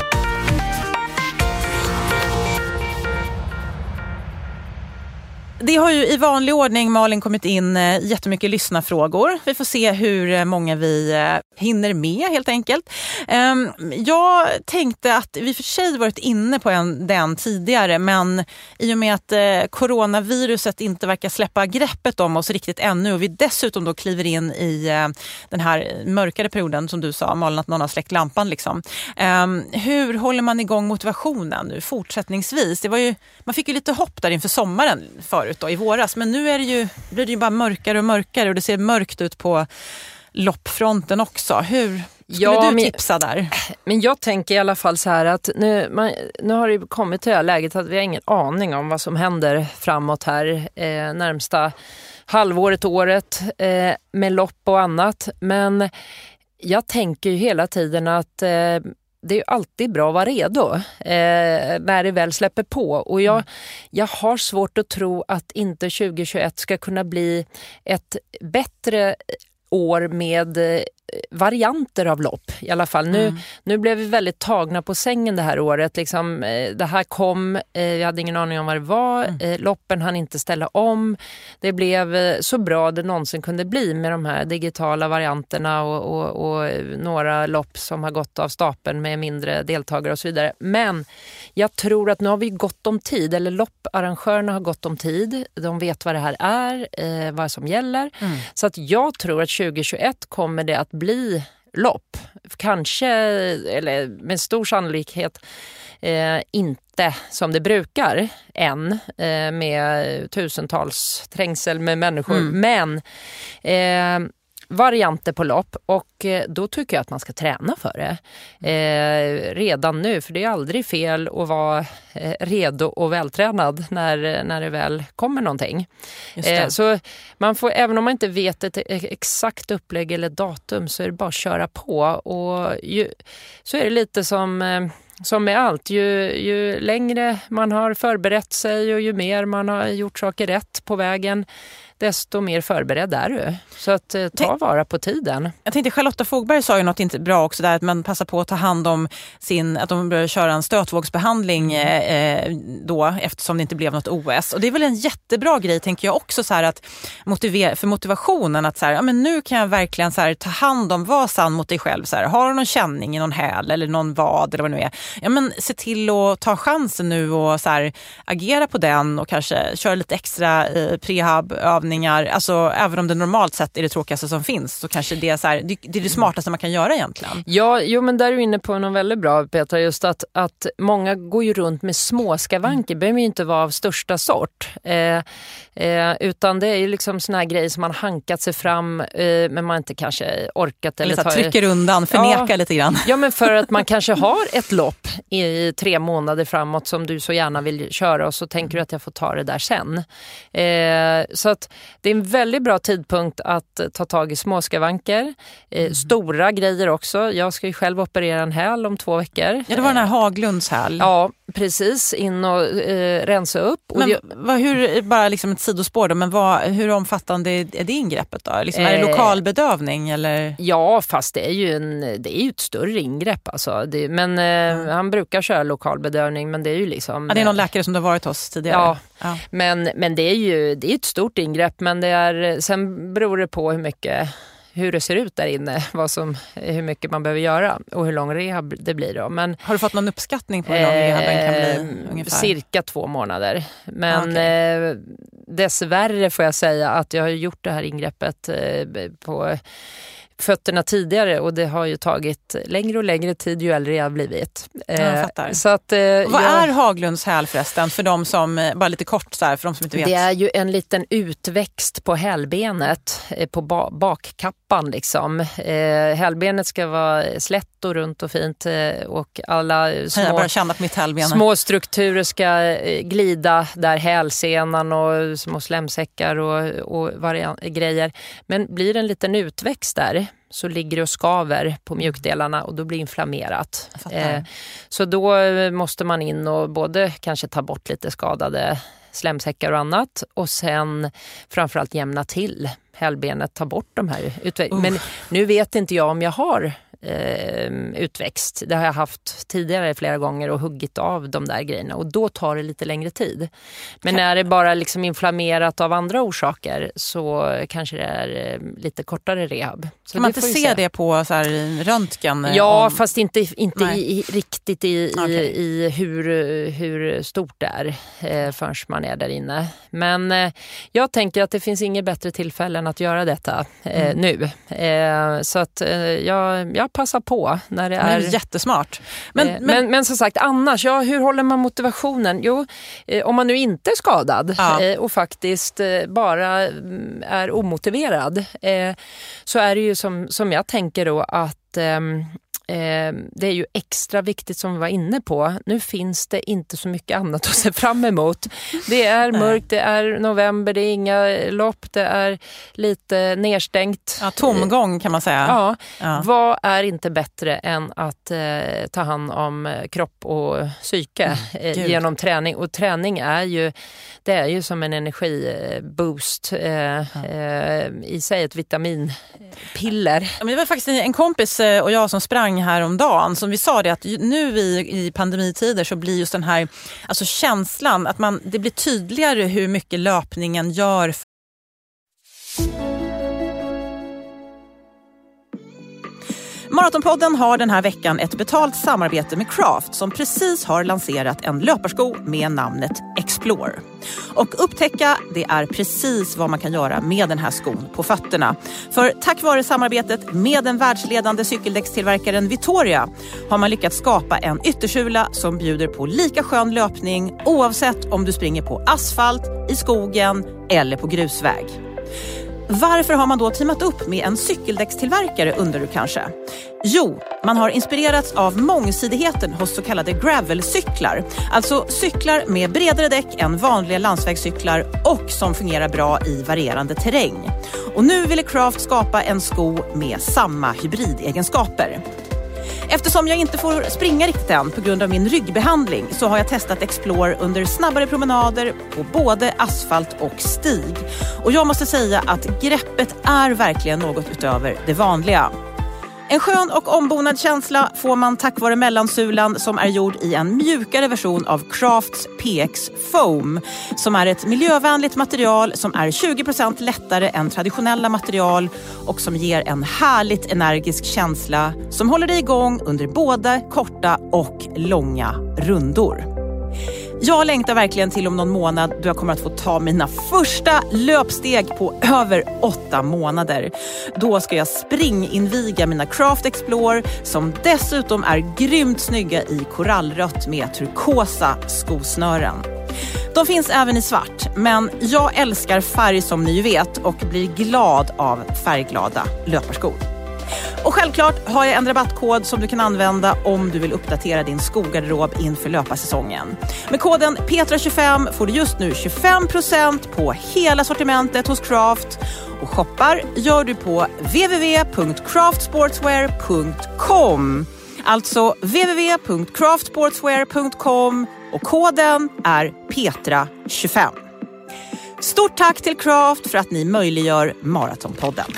Det har ju i vanlig ordning Malin kommit in jättemycket lyssnarfrågor. Vi får se hur många vi hinner med helt enkelt. Jag tänkte att vi för sig varit inne på en, den tidigare men i och med att coronaviruset inte verkar släppa greppet om oss riktigt ännu och vi dessutom då kliver in i den här mörkare perioden som du sa Malin att någon har släckt lampan liksom. Hur håller man igång motivationen nu fortsättningsvis? Det var ju, man fick ju lite hopp där inför sommaren för då, i våras. Men nu är det ju, blir det ju bara mörkare och mörkare och det ser mörkt ut på loppfronten också. Hur skulle ja, du tipsa men, där? Men jag tänker i alla fall så här att nu, man, nu har det kommit till det här läget att vi har ingen aning om vad som händer framåt här eh, närmsta halvåret, året eh, med lopp och annat. Men jag tänker ju hela tiden att eh, det är ju alltid bra att vara redo eh, när det väl släpper på. Och jag, jag har svårt att tro att inte tjugo tjugoett ska kunna bli ett bättre år med varianter av lopp i alla fall. Nu, Mm. nu blev vi väldigt tagna på sängen det här året. Liksom, eh, det här kom, eh, jag hade ingen aning om vad det var. Mm. Eh, loppen hann inte ställa om. Det blev eh, så bra det någonsin kunde bli med de här digitala varianterna och, och, och några lopp som har gått av stapeln med mindre deltagare och så vidare. Men jag tror att nu har vi gott om tid, eller lopparrangörerna har gott om tid. De vet vad det här är, eh, vad som gäller. Mm. Så att jag tror att tjugohundratjugoett kommer det att bli lopp. Kanske, eller med stor sannolikhet eh, inte som det brukar än, eh, med tusentals trängsel med människor. Mm. Men eh, varianter på lopp, och eh, då tycker jag att man ska träna för det eh, redan nu, för det är aldrig fel att vara eh, redo och vältränad när, när det väl kommer någonting. Just det. Eh, så man får, även om man inte vet ett exakt upplägg eller datum, så är det bara att köra på, och ju, så är det lite som eh, Som med allt, ju, ju längre man har förberett sig och ju mer man har gjort saker rätt på vägen, desto mer förberedd är du. Så att eh, ta Tänk- vara på tiden. Jag tänkte Charlotta Fogberg sa ju något inte bra också där, att man passar på att ta hand om sin, att de börjar köra en stötvågsbehandling eh, då, eftersom det inte blev något O S. Och det är väl en jättebra grej, tänker jag också, så här, att motivera, för motivationen att så här, ja, men nu kan jag verkligen så här, ta hand om, var sann mot dig själv. Så här, har du någon känning i någon häl eller någon vad eller vad det nu är, ja, men se till att ta chansen nu och så här, agera på den och kanske köra lite extra eh, prehabövningar. Alltså även om det normalt sett är det tråkigaste som finns, så kanske det är, så här, det, det är det smartaste man kan göra egentligen. Ja, jo, men där är du inne på något väldigt bra, Petra, just att, att många går ju runt med små skavanker. Det behöver ju inte vara av största sort. Eh, eh, utan det är ju liksom såna här grejer som man hankat sig fram eh, men man inte kanske orkat. Eller, Eller så här, tar, trycker undan, förneka Ja. lite grann. Ja, men för att man kanske har ett lopp i tre månader framåt som du så gärna vill köra, och så tänker du att jag får ta det där sen. Eh, så att det är en väldigt bra tidpunkt att ta tag i småskavanker. Eh, Mm. Stora grejer också. Jag ska ju själv operera en häl om två veckor. Ja, det var den här Haglunds häl. Ja, precis. In och eh, rensa upp. Och Men det, vad, hur, bara liksom ett sidospår då, men vad, hur omfattande är det ingreppet då? Liksom, är det Eh, lokalbedövning eller? ja, fast det är ju, en, det är ju ett större ingrepp. Alltså. Det, men eh, han brukar köra lokalbedövning, men det är ju liksom... Ja, det är någon läkare som du har varit hos tidigare. Ja, Ja. Men, men det är ju det är ett stort ingrepp, men det är, sen beror det på hur mycket, hur det ser ut där inne, vad som, hur mycket man behöver göra och hur lång rehab det blir då. Men, Har du fått någon uppskattning på hur lång rehaben kan bli ungefär? Cirka två månader. Men Okay. eh, dessvärre får jag säga att jag har gjort det här ingreppet eh, på fötterna tidigare, och det har ju tagit längre och längre tid ju äldre jag har blivit. Jag fattar. Så att, eh, Vad jag, är Haglunds häl förresten, för de som, eh, bara lite kort så här, för de som inte vet? Det är ju en liten utväxt på hälbenet, eh, på ba- bakkappan liksom. Eh, hälbenet ska vara slätt och runt och fint, eh, och alla små, Jag har bara känna på mitt hälben. små strukturer ska eh, glida där, hälsenan och små slemsäckar och, och varian- grejer. Men blir det en liten utväxt där, så ligger det och skaver på mjukdelarna, och då blir det inflammerat. Eh, så då måste man in och både kanske ta bort lite skadade slemsäckar och annat, och sen framförallt jämna till hälbenet, ta bort de här utväxt. Uh. Men nu vet inte jag om jag har eh, utväxt. Det har jag haft tidigare flera gånger och huggit av de där grejerna, och då tar det lite längre tid. Men Kan... när det bara liksom inflammerat av andra orsaker, så kanske det är eh, lite kortare rehab. Så kan man det inte får vi se det på så här, röntgen? eh, Ja, om... fast inte, inte i, i, riktigt i, i, Okay. i hur, hur stort det är eh, förrän man är där inne. Men eh, jag tänker att det finns inget bättre tillfälle än att göra detta eh, Mm. nu. Eh, så att eh, jag, jag passar på när det Det är... är jättesmart. Men, Men, men, men, men som sagt, annars, ja, hur håller man motivationen? Jo, eh, om man nu inte är skadad Ja. eh, och faktiskt eh, bara mm, är omotiverad, eh, så är det ju som, som jag tänker då att ehm, Eh, det är ju extra viktigt som vi var inne på. Nu finns det inte så mycket annat att se fram emot. Det är mörkt, det är november, det är inga lopp, det är lite nedstängt. Ja, tomgång kan man säga. Ja, ja. Vad är inte bättre än att eh, ta hand om kropp och psyke eh, genom träning. Och träning är ju, det är ju som en energiboost eh, ja. eh, i sig, ett vitaminpiller. Ja, men det var faktiskt en kompis och jag som sprang häromdagen som vi sa det att nu i, i pandemitider så blir just den här alltså känslan att man, det blir tydligare hur mycket löpningen gör. Maratonpodden har den här veckan ett betalt samarbete med Craft som precis har lanserat en löparsko med namnet Explore. Och upptäcka, det är precis vad man kan göra med den här skon på fötterna. För tack vare samarbetet med den världsledande cykeldäckstillverkaren Vittoria har man lyckats skapa en yttersula som bjuder på lika skön löpning oavsett om du springer på asfalt, i skogen eller på grusväg. Varför har man då teamat upp med en cykeldäckstillverkare undrar du kanske? Jo, man har inspirerats av mångsidigheten hos så kallade gravelcyklar. Alltså cyklar med bredare däck än vanliga landsvägscyklar och som fungerar bra i varierande terräng. Och nu ville Craft skapa en sko med samma hybridegenskaper. Eftersom jag inte får springa riktigt än på grund av min ryggbehandling så har jag testat Explore under snabbare promenader på både asfalt och stig. Och jag måste säga att greppet är verkligen något utöver det vanliga. En skön och ombonad känsla får man tack vare mellansulan som är gjord i en mjukare version av Crafts P X Foam som är ett miljövänligt material som är tjugo procent lättare än traditionella material och som ger en härligt energisk känsla som håller dig igång under både korta och långa rundor. Jag längtar verkligen till om någon månad då jag kommer att få ta mina första löpsteg på över åtta månader. Då ska jag springinviga mina Craft Explore som dessutom är grymt snygga i korallrött med turkosa skosnören. De finns även i svart, men jag älskar färg som ni vet och blir glad av färgglada löparskor. Och självklart har jag en rabattkod som du kan använda om du vill uppdatera din skogarderob inför löparsäsongen. Med koden Petra tjugofem får du just nu tjugofem procent på hela sortimentet hos Craft. Och shoppar gör du på w w w punkt craft sportswear punkt com. Alltså w w w punkt craft sportswear punkt com och koden är Petra tjugofem. Stort tack till Craft för att ni möjliggör Maratonpodden.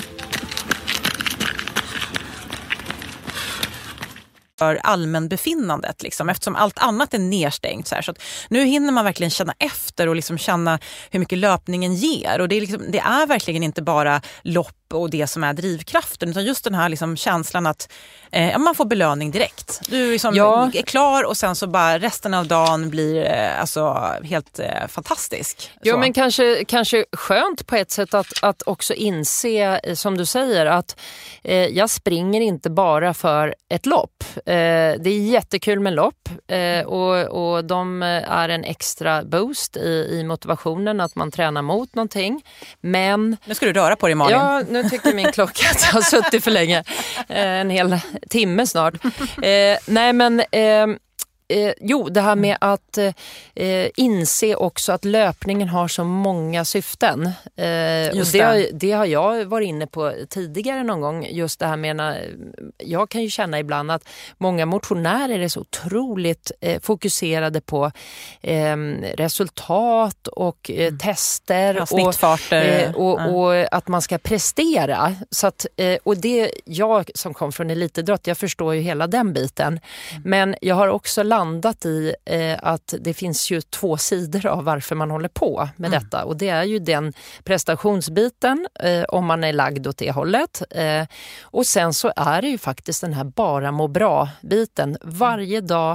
För allmänbefinnandet liksom, eftersom allt annat är nedstängt så här, så att nu hinner man verkligen känna efter och liksom känna hur mycket löpningen ger och det är, liksom, det är verkligen inte bara lopp och det som är drivkraften utan just den här liksom känslan att eh, man får belöning direkt. Du liksom ja. är klar och sen så bara resten av dagen blir eh, alltså helt eh, fantastisk. Jo, men kanske, kanske skönt på ett sätt att, att också inse, som du säger, att eh, jag springer inte bara för ett lopp. Eh, det är jättekul med lopp eh, och, och de är en extra boost i, i motivationen att man tränar mot någonting. Men nu ska du röra på dig, Malin. Ja, nu tycker min klocka att jag har suttit för länge. Eh, en hel timme snart. Eh, nej, men... Eh, Eh, jo, det här med att eh, inse också att löpningen har så många syften. Eh, och det, det. det har jag varit inne på tidigare någon gång. Just det här med när, jag kan ju känna ibland att många motionärer är så otroligt eh, fokuserade på eh, resultat och eh, tester. Ja, snittfarter. Och, och, och, och att man ska prestera. Så att, eh, och det, jag som kom från elitidrott, jag förstår ju hela den biten. Mm. Men jag har också landat i eh, att det finns ju två sidor av varför man håller på med mm. detta. Och det är ju den prestationsbiten eh, om man är lagd åt det hållet. Eh, och sen så är det ju faktiskt den här bara må bra-biten. Varje dag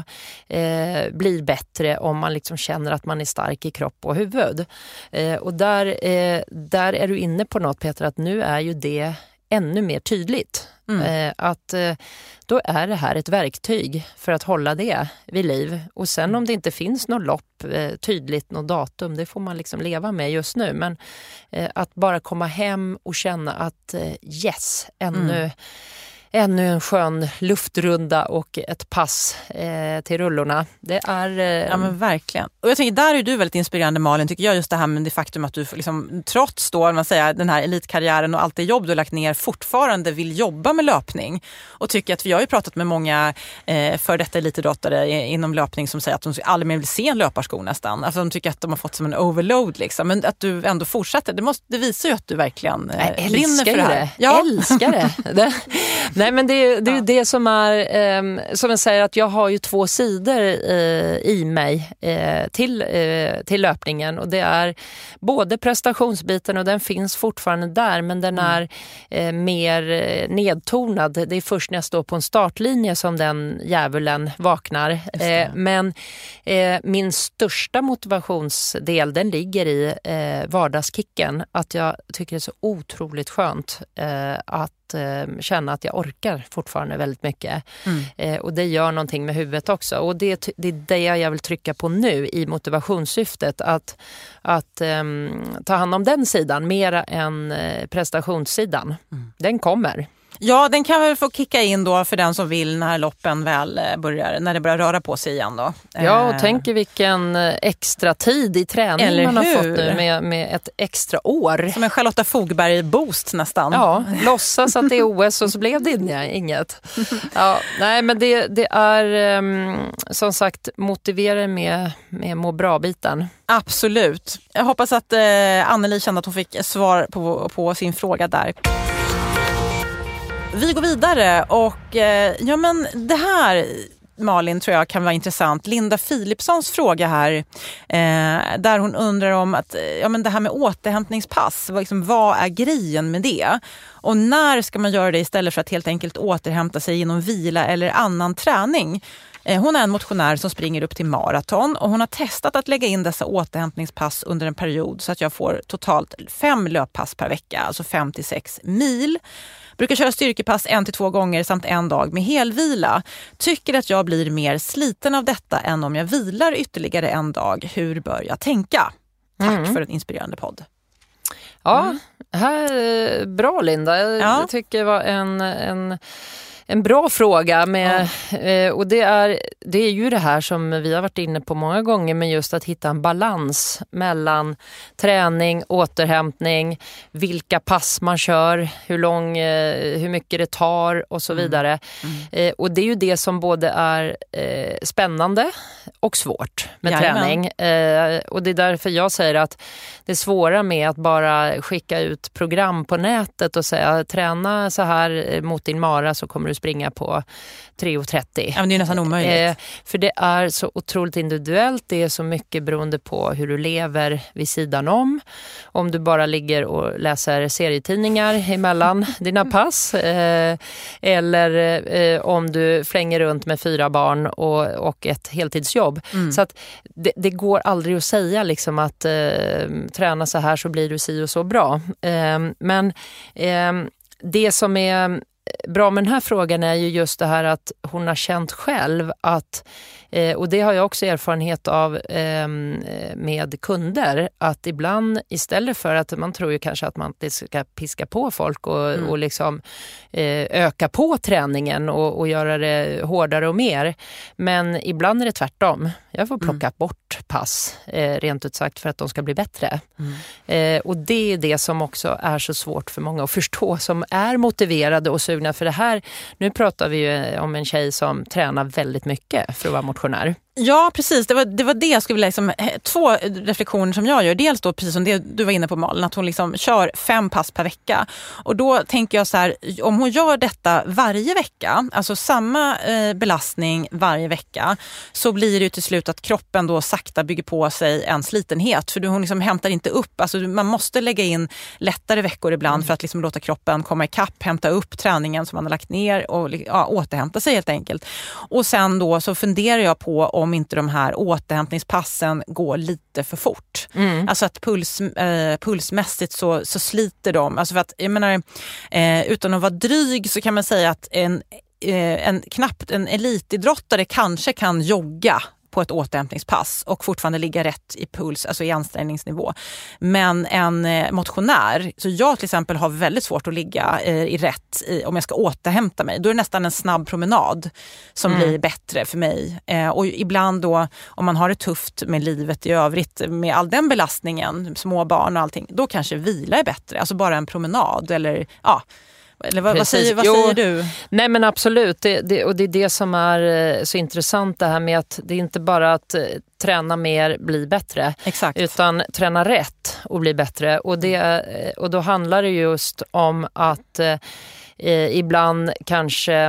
eh, blir bättre om man liksom känner att man är stark i kropp och huvud. Eh, och där, eh, där är du inne på något, Petra, att nu är ju det ännu mer tydligt. Mm. Eh, att eh, då är det här ett verktyg för att hålla det vid liv. Och sen om det inte finns något lopp eh, tydligt, något datum, det får man liksom leva med just nu. Men eh, att bara komma hem och känna att eh, yes, ännu, mm. ännu en skön luftrunda och ett pass eh, till rullorna. Det är... Eh... Ja men verkligen. Och jag tänker, där är du väldigt inspirerande Malin, tycker jag, just det här med det faktum att du liksom, trots då, man säger, den här elitkarriären och allt det jobb du har lagt ner, fortfarande vill jobba med löpning. Och tycker att, vi har ju pratat med många eh, för detta elitidrottare inom löpning som säger att de aldrig mer vill se en löparsko nästan. Alltså de tycker att de har fått som en overload liksom. Men att du ändå fortsätter, det, måste, det visar ju att du verkligen eh, brinner för det här. Det. Ja. Älskar det. det. Nej men det, det är ju det som är, eh, som jag säger, att jag har ju två sidor eh, i mig eh, till, eh, till löpningen, och det är både prestationsbiten, och den finns fortfarande där, men den mm. är eh, mer nedtonad. Det är först när jag står på en startlinje som den djävulen vaknar. Eh, men eh, min största motivationsdel, den ligger i eh, vardagskicken, att jag tycker det är så otroligt skönt eh, att känna att jag orkar fortfarande väldigt mycket. Mm. Eh, och det gör någonting med huvudet också. Och det, det är det jag vill trycka på nu i motivationssyftet. Att, att um, ta hand om den sidan mera än eh, prestationssidan. Mm. Den kommer. Ja, den kan väl få kicka in då för den som vill när loppen väl börjar, när det börjar röra på sig igen då. Ja, och eh. tänk vilken extra tid i träning Eller man har hur? fått nu med, med ett extra år. Som en Charlotta Fogberg-boost nästan. Ja, låtsas att det är O S och så blev det inget. Ja, nej, men det, det är um, som sagt motiverande med, med må bra-biten. Absolut. Jag hoppas att eh, Anneli kände att hon fick svar på, på sin fråga där. Vi går vidare och eh, ja men det här, Malin, tror jag kan vara intressant. Linda Philipssons fråga här, eh, där hon undrar om att, ja men det här med återhämtningspass, vad, liksom, vad är grejen med det? Och när ska man göra det istället för att helt enkelt återhämta sig genom vila eller annan träning? Hon är en motionär som springer upp till maraton, och hon har testat att lägga in dessa återhämtningspass under en period så att jag får totalt fem löppass per vecka, alltså fem till sex mil. Brukar köra styrkepass en till två gånger samt en dag med helvila. Tycker att jag blir mer sliten av detta än om jag vilar ytterligare en dag. Hur bör jag tänka? Tack mm. för en inspirerande podd. Ja, mm. här, bra Linda. Jag ja. tycker det var en... en... En bra fråga med, ja. eh, och det är, det är ju det här som vi har varit inne på många gånger, men just att hitta en balans mellan träning, återhämtning, vilka pass man kör, hur lång, eh, hur mycket det tar och så mm. vidare. Mm. Eh, och det är ju det som både är eh, spännande och svårt med Jajamän. träning. Eh, och det är därför jag säger att det svåra med att bara skicka ut program på nätet och säga träna så här mot din mara så kommer du springa på tre trettio. Ja, men det är nästan omöjligt. Eh, för det är så otroligt individuellt. Det är så mycket beroende på hur du lever vid sidan om. Om du bara ligger och läser serietidningar emellan dina pass. Eh, eller eh, om du flänger runt med fyra barn och, och ett heltidsjobb. Mm. Så att det, det går aldrig att säga liksom att eh, träna så här så blir du si och så bra. Eh, men eh, det som är bra med den här frågan är ju just det här att hon har känt själv att, eh, och det har jag också erfarenhet av eh, med kunder, att ibland istället för att man tror ju kanske att man inte ska piska på folk och, mm. och liksom eh, öka på träningen och, och göra det hårdare och mer, men ibland är det tvärtom. Jag får plocka mm. bort pass, eh, rent ut sagt, för att de ska bli bättre. Mm. Eh, och det är det som också är så svårt för många att förstå, som är motiverade och sugna för det här. Nu pratar vi ju om en tjej som tränar väldigt mycket för att vara motionär. Ja, precis. Det var det, var det jag skulle vilja liksom, två reflektioner som jag gör. Dels då, precis som det du var inne på Malin, att hon liksom kör fem pass per vecka. Och då tänker jag så här, om hon gör detta varje vecka, alltså samma eh, belastning varje vecka, så blir det ju till slut att kroppen då sakta bygger på sig en slitenhet. För hon liksom hämtar inte upp, alltså man måste lägga in lättare veckor ibland mm. för att liksom låta kroppen komma ikapp, hämta upp träningen som man har lagt ner och ja, återhämta sig helt enkelt. Och sen då så funderar jag på om om inte de här återhämtningspassen går lite för fort. Mm. Alltså att puls, eh, pulsmässigt så, så sliter de. Alltså för att, jag menar, eh, utan att vara dryg så kan man säga att en, eh, en knappt en elitidrottare kanske kan jogga på ett återhämtningspass och fortfarande ligga rätt i puls, alltså i ansträngningsnivå. Men en eh, motionär, så jag till exempel har väldigt svårt att ligga eh, i rätt i, om jag ska återhämta mig. Då är det nästan en snabb promenad som mm. blir bättre för mig. Eh, och ibland då, om man har det tufft med livet i övrigt, med all den belastningen, små barn och allting, då kanske vila är bättre. Alltså bara en promenad eller ja. Eller vad, vad, säger, vad säger du? Nej men absolut, det, det, och det är det som är så intressant det här med att det är inte bara att träna mer, bli bättre. Exakt. Utan träna rätt och bli bättre. Och, det, och då handlar det just om att eh, ibland kanske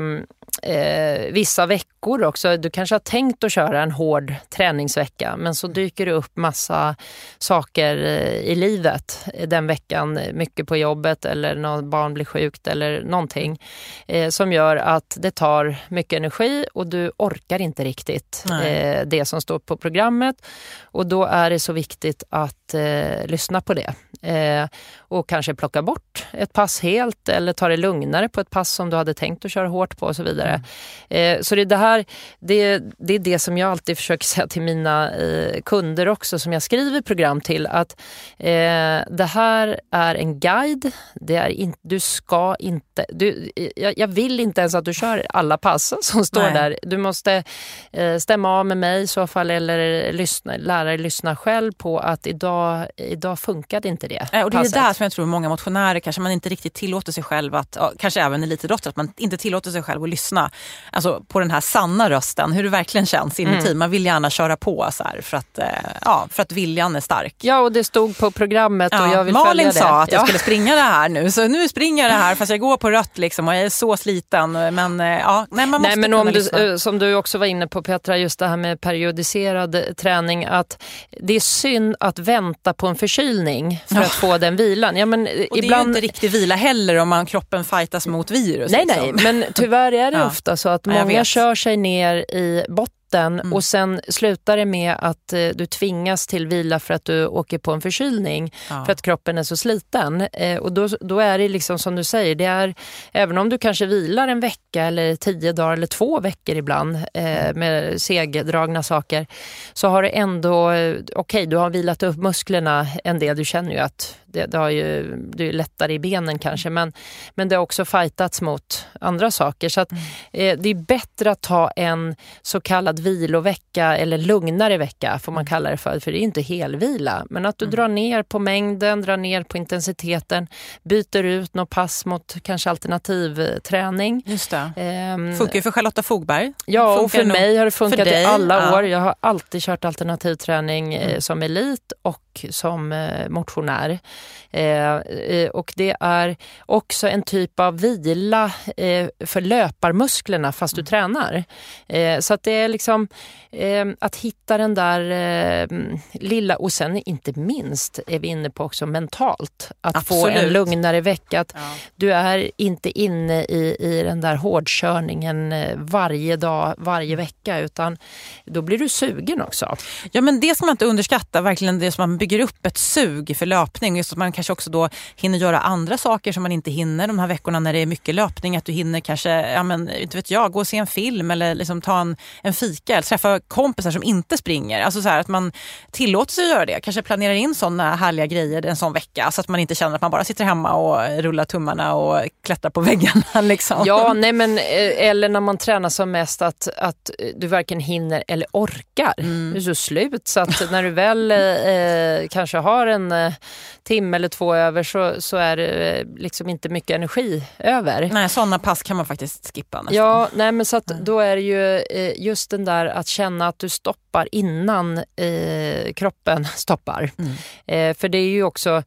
eh, vissa veckor också, du kanske har tänkt att köra en hård träningsvecka men så dyker det upp massa saker i livet den veckan, mycket på jobbet eller någon barn blir sjukt eller någonting eh, som gör att det tar mycket energi och du orkar inte riktigt eh, det som står på programmet, och då är det så viktigt att eh, lyssna på det. Eh, och kanske plocka bort ett pass helt eller ta det lugnare på ett pass som du hade tänkt att köra hårt på och så vidare. Mm. Eh, så det, är det, här, det, det är det som jag alltid försöker säga till mina eh, kunder också som jag skriver program till, att eh, det här är en guide, det är in, du ska inte, du, jag, jag vill inte ens att du kör alla pass som står Nej. där. Du måste eh, stämma av med mig i så fall eller lyssna, lära dig lyssna själv på att idag, idag funkar det inte det. Och det är passet. Där som jag tror många motionärer kanske man inte riktigt tillåter sig själv att, kanske även elitidrottare, att man inte tillåter sig själv att lyssna alltså på den här sanna rösten, hur det verkligen känns inuti. Mm. Man vill gärna köra på så här för att, ja, för att viljan är stark. Ja, och det stod på programmet och ja, jag vill Malin följa det. sa att jag ja. skulle springa det här nu, så nu springer jag det här fast jag går på rött liksom och jag är så sliten. Men ja, nej, man måste nej, men om lyssna. du, som du också var inne på Petra, just det här med periodiserad träning, att det är synd att vänta på en förkylning för att få den vilan. Ja, men och det ibland... är ju inte riktigt vila heller om man kroppen fightas mot virus. Nej, liksom. nej, men tyvärr är det ja. ofta så att många kör sig ner i botten Mm. och sen slutar det med att eh, du tvingas till vila för att du åker på en förkylning ja. för att kroppen är så sliten. Eh, och då, då är det liksom som du säger, det är, även om du kanske vilar en vecka eller tio dagar eller två veckor ibland eh, med segdragna saker, så har det ändå, eh, okej okay, du har vilat upp musklerna en del, du känner ju att det, det har ju, du är lättare i benen kanske, men, men det har också fightats mot andra saker. Så att eh, det är bättre att ta en så kallad vilovecka eller lugnare vecka får man kalla det för, för det är inte helvila. Men att du mm. drar ner på mängden, drar ner på intensiteten, byter ut något pass mot kanske alternativträning. Just det. Ehm, funkar ju för Charlotta Fogberg. Ja, och för mig har det funkat i alla ja. år. Jag har alltid kört alternativträning mm. eh, som elit och som eh, motionär. Eh, och det är också en typ av vila eh, för löparmusklerna fast du mm. tränar. Eh, så att det är liksom eh, att hitta den där eh, lilla, och sen inte minst är vi inne på också mentalt. Att Absolut. få en lugnare vecka. Att ja. du är inte inne i, i den där hårdkörningen eh, varje dag, varje vecka, utan då blir du sugen också. Ja, men det som man inte underskattar, verkligen det som man bygger upp ett sug för löpning, just att man kanske också då hinner göra andra saker som man inte hinner de här veckorna när det är mycket löpning, att du hinner kanske, ja men inte vet jag, gå och se en film eller liksom ta en, en fika eller träffa kompisar som inte springer, alltså så här att man tillåter sig att göra det, kanske planerar in sådana härliga grejer en sån vecka så att man inte känner att man bara sitter hemma och rullar tummarna och klättrar på väggarna liksom. Ja, nej men eller när man tränar som mest att, att du varken hinner eller orkar. Mm. Du är så slut så att när du väl eh, kanske har en eh, timme eller två över så, så är det liksom inte mycket energi över. Nej, sådana pass kan man faktiskt skippa nästan. Ja, nej men så att då är det ju eh, just den där att känna att du stoppar innan eh, kroppen stoppar. Mm. Eh, för det är ju också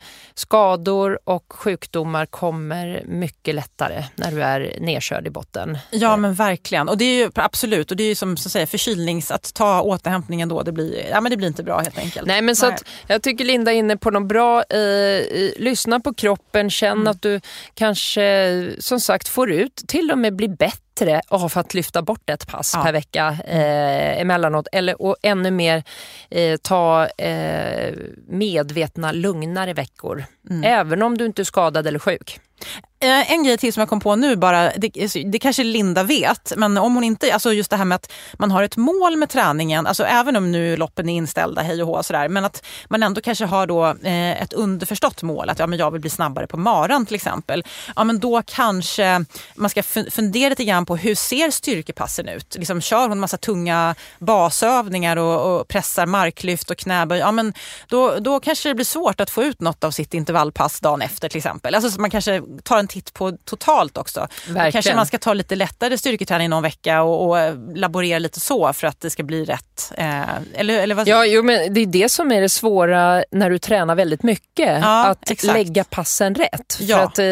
skador och sjukdomar kommer mycket lättare när du är nedkörd i botten. Ja, men verkligen. Och det är ju absolut, och det är ju som så att säga förkylnings, att ta återhämtningen då, det blir, ja, men det blir inte bra helt enkelt. Nej, men så Nej. att jag tycker Linda är inne på något bra. Eh, lyssna på kroppen, känn mm. att du kanske som sagt får ut, till och med bli bättre av att lyfta bort ett pass ja. per vecka eh, emellanåt. Eller, och ännu mer eh, ta eh, medvetna, lugnare veckor. Mm. Även om du inte är skadad eller sjuk. En grej till som jag kom på nu bara, det, det kanske Linda vet, men om hon inte, alltså just det här med att man har ett mål med träningen, alltså även om nu loppen är inställda, hej och hå och sådär, men att man ändå kanske har då eh, ett underförstått mål, att ja, men jag vill bli snabbare på maran till exempel. Ja, men då kanske man ska fundera lite grann på hur ser styrkepassen ut? Liksom, kör hon massa tunga basövningar och, och pressar marklyft och knäböj, ja men då, då kanske det blir svårt att få ut något av sitt intervallpass dagen efter till exempel. Alltså så man kanske tar en titt på totalt också. Kanske man ska ta lite lättare styrketräning någon vecka och, och laborera lite så för att det ska bli rätt. Eh, eller, eller vad? Ja, jo, men det är det som är det svåra när du tränar väldigt mycket. Ja, att exakt. lägga passen rätt. Ja. För att eh,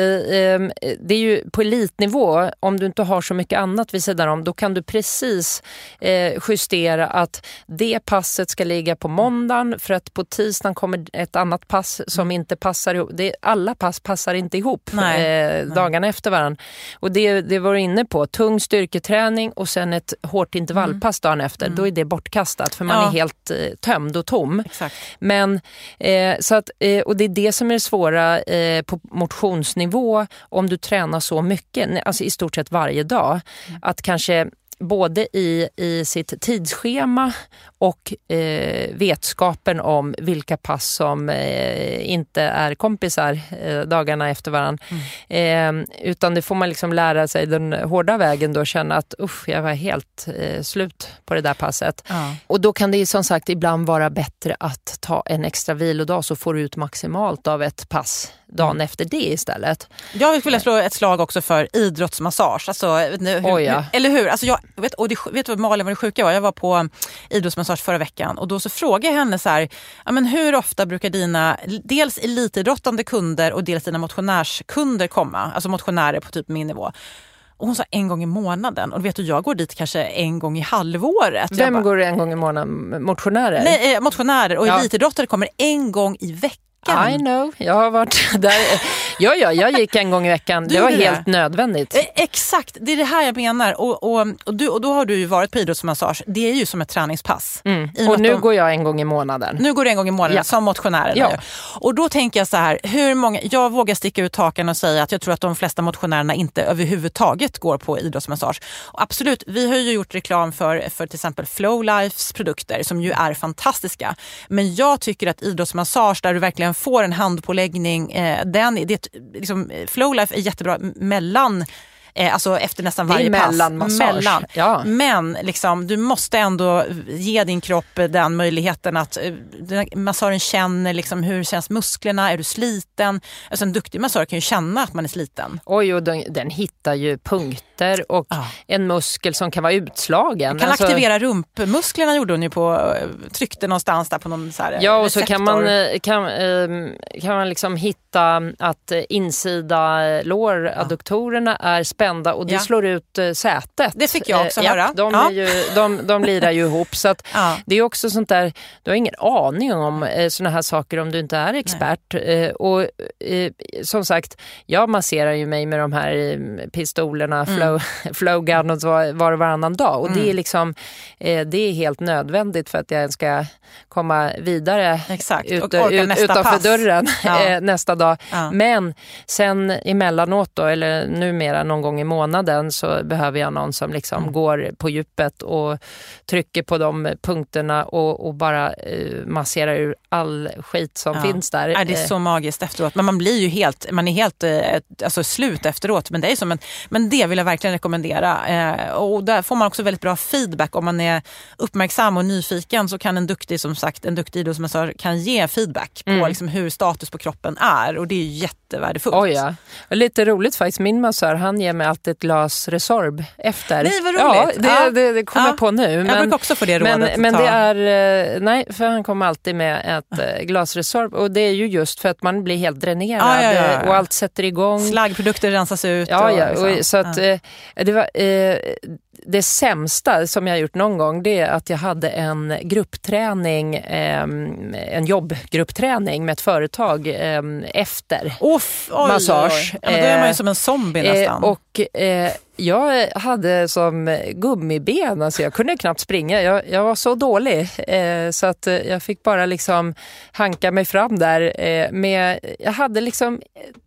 det är ju på elitnivå, om du inte har så mycket annat vid sidan om, då kan du precis eh, justera att det passet ska ligga på måndagen för att på tisdagen kommer ett annat pass som mm. inte passar ihop. Det, alla pass passar inte ihop. Nej. Eh, dagarna efter varandra. Och det, det var inne på tung styrketräning och sen ett hårt intervallpass dagen efter. Mm. Då är det bortkastat för man ja. är helt eh, tömd och tom. Exakt. Men eh, så att, eh, och det är det som är det svåra eh, på motionsnivå om du tränar så mycket, alltså i stort sett varje dag. Mm. Att kanske både i, i sitt tidsschema och eh, vetskapen om vilka pass som eh, inte är kompisar eh, dagarna efter varandra. Mm. Eh, utan det får man liksom lära sig den hårda vägen då, känna att usch, jag var helt eh, slut på det där passet. Ja. Och då kan det som sagt ibland vara bättre att ta en extra vilodag så får du ut maximalt av ett pass dagen mm. efter det istället. Jag vill vilja slå ett slag också för idrottsmassage. Alltså, hur, oh ja. hur, eller hur? Alltså jag vet, och det, vet du vad Malin var det sjuka var? Jag var på idrottsmassage förra veckan och då så frågade jag henne så här, ja, men hur ofta brukar dina dels elitidrottande kunder och dels dina motionärskunder komma? Alltså motionärer på typ min nivå. Och hon sa en gång i månaden. Och vet du, jag går dit kanske en gång i halvåret. Vem bara, går en gång i månaden? Motionärer? Nej, eh, motionärer och ja. elitidrottare kommer en gång i veckan. I know, jag har varit där. Ja, ja, jag gick en gång i veckan. Du det var det? helt nödvändigt. Eh, exakt, det är det här jag menar. Och, och, och, du, och då har du ju varit på idrottsmassage. Det är ju som ett träningspass. Mm. Och nu de, går jag en gång i månaden. Nu går du en gång i månaden, ja. Som motionärer. Ja. Och då tänker jag så här, hur många, jag vågar sticka ut hakan och säga att jag tror att de flesta motionärerna inte överhuvudtaget går på idrottsmassage. Och absolut, vi har ju gjort reklam för, för till exempel Flowlifes produkter som ju är fantastiska. Men jag tycker att idrottsmassage där du verkligen får en handpåläggning, eh, den, det, liksom, Flowlife är jättebra mellan Eh, alltså efter nästan varje pass. Mellanmassage. Mellan. Ja. Men liksom, du måste ändå ge din kropp den möjligheten att eh, massören känner liksom, hur känns musklerna, är du sliten? Alltså en duktig massör kan ju känna att man är sliten. Oj, och den, den hittar ju punkter och ah. en muskel som kan vara utslagen. Den kan alltså, aktivera rumpmusklerna, gjorde hon ju på, tryckte någonstans där på någon så här ja, och receptor. så kan man, kan, kan man liksom hitta att insida låradduktorerna är spännande och det ja. slår ut uh, sätet. Det fick jag också uh, höra. Ja, de, ja. är ju, de, de lirar ju ihop. Så att ja. det är också sånt där, du har ingen aning om uh, såna här saker om du inte är expert. Uh, och uh, som sagt, jag masserar ju mig med de här uh, pistolerna, mm. flow, flowgun och så var och varannan dag. Och mm. det är liksom, uh, det är helt nödvändigt för att jag ska komma vidare. Exakt. Ut, och ut, utanför pass. dörren ja. nästa dag. Ja. Men sen emellanåt då, eller numera någon gång i månaden så behöver jag någon som liksom mm. går på djupet och trycker på de punkterna och, och bara eh, masserar ur all skit som ja. finns där. Ja, det är så magiskt efteråt. Men man blir ju helt, man är helt eh, alltså slut efteråt. Men det är som en, men det vill jag verkligen rekommendera. Eh, och där får man också väldigt bra feedback. Om man är uppmärksam och nyfiken så kan en duktig, som sagt, en duktig idrottsmassör kan ge feedback på mm. liksom hur status på kroppen är. Och det är ju jättevärdefullt. Oj, ja. Lite roligt faktiskt. Min massör, han ger mig alltid ett glas Resorb efter. Nej, vad roligt. Ja, det, ja. det, det kommer ja. jag på nu. Men, jag brukar också få det rådet. Men, men det är, nej, för han kommer alltid med ett glas Resorb. Och det är ju just för att man blir helt dränerad. Ja, ja, ja, ja. Och allt sätter igång. Slaggprodukter rensas ut. Ja, och, ja. liksom. Och, så att ja. det var... Eh, det sämsta som jag har gjort någon gång, det är att jag hade en gruppträning, eh, en jobbgruppträning med ett företag eh, efter Off, oj, massage. Oj. Ja, men då är man ju som en zombie nästan. Eh, och eh, jag hade som gummiben, alltså jag kunde knappt springa, jag, jag var så dålig eh, så att jag fick bara liksom hanka mig fram där eh, med, jag hade liksom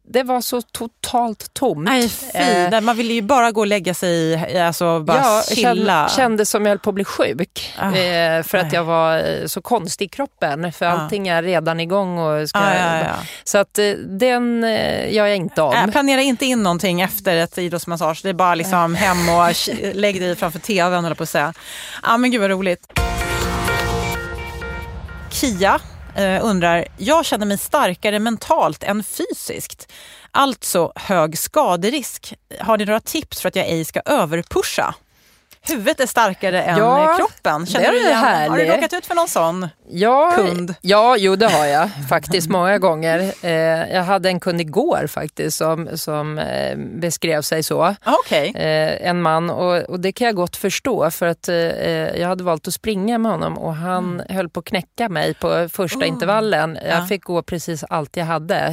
det var så totalt tomt. Nej, fy. Eh, man ville ju bara gå och lägga sig i, alltså bara ja, chilla. Jag kände som jag höll på att bli sjuk. Ah, eh, för nej. att jag var så konstig i kroppen. För ah. allting är redan igång. Och ska, ah, ja, ja. Så att eh, den eh, gör jag inte om. Jag planerar inte in någonting efter ett idrottsmassage. Det är bara liksom hem och lägg dig framför tvn, eller på att säga. Ja, men gud vad roligt. Kia eh, undrar, jag känner mig starkare mentalt än fysiskt. Alltså hög skaderisk. Har ni några tips för att jag ej ska överpusha? Huvudet är starkare än ja, kroppen. Känner det är du härligt. Har du råkat ut för någon sån ja, kund? Ja, jo det har jag faktiskt många gånger. Eh, jag hade en kund igår faktiskt som, som eh, beskrev sig så. Okay. Eh, en man och, och det kan jag gott förstå för att eh, jag hade valt att springa med honom och han mm. höll på att knäcka mig på första oh. intervallen. Jag ja. fick gå precis allt jag hade.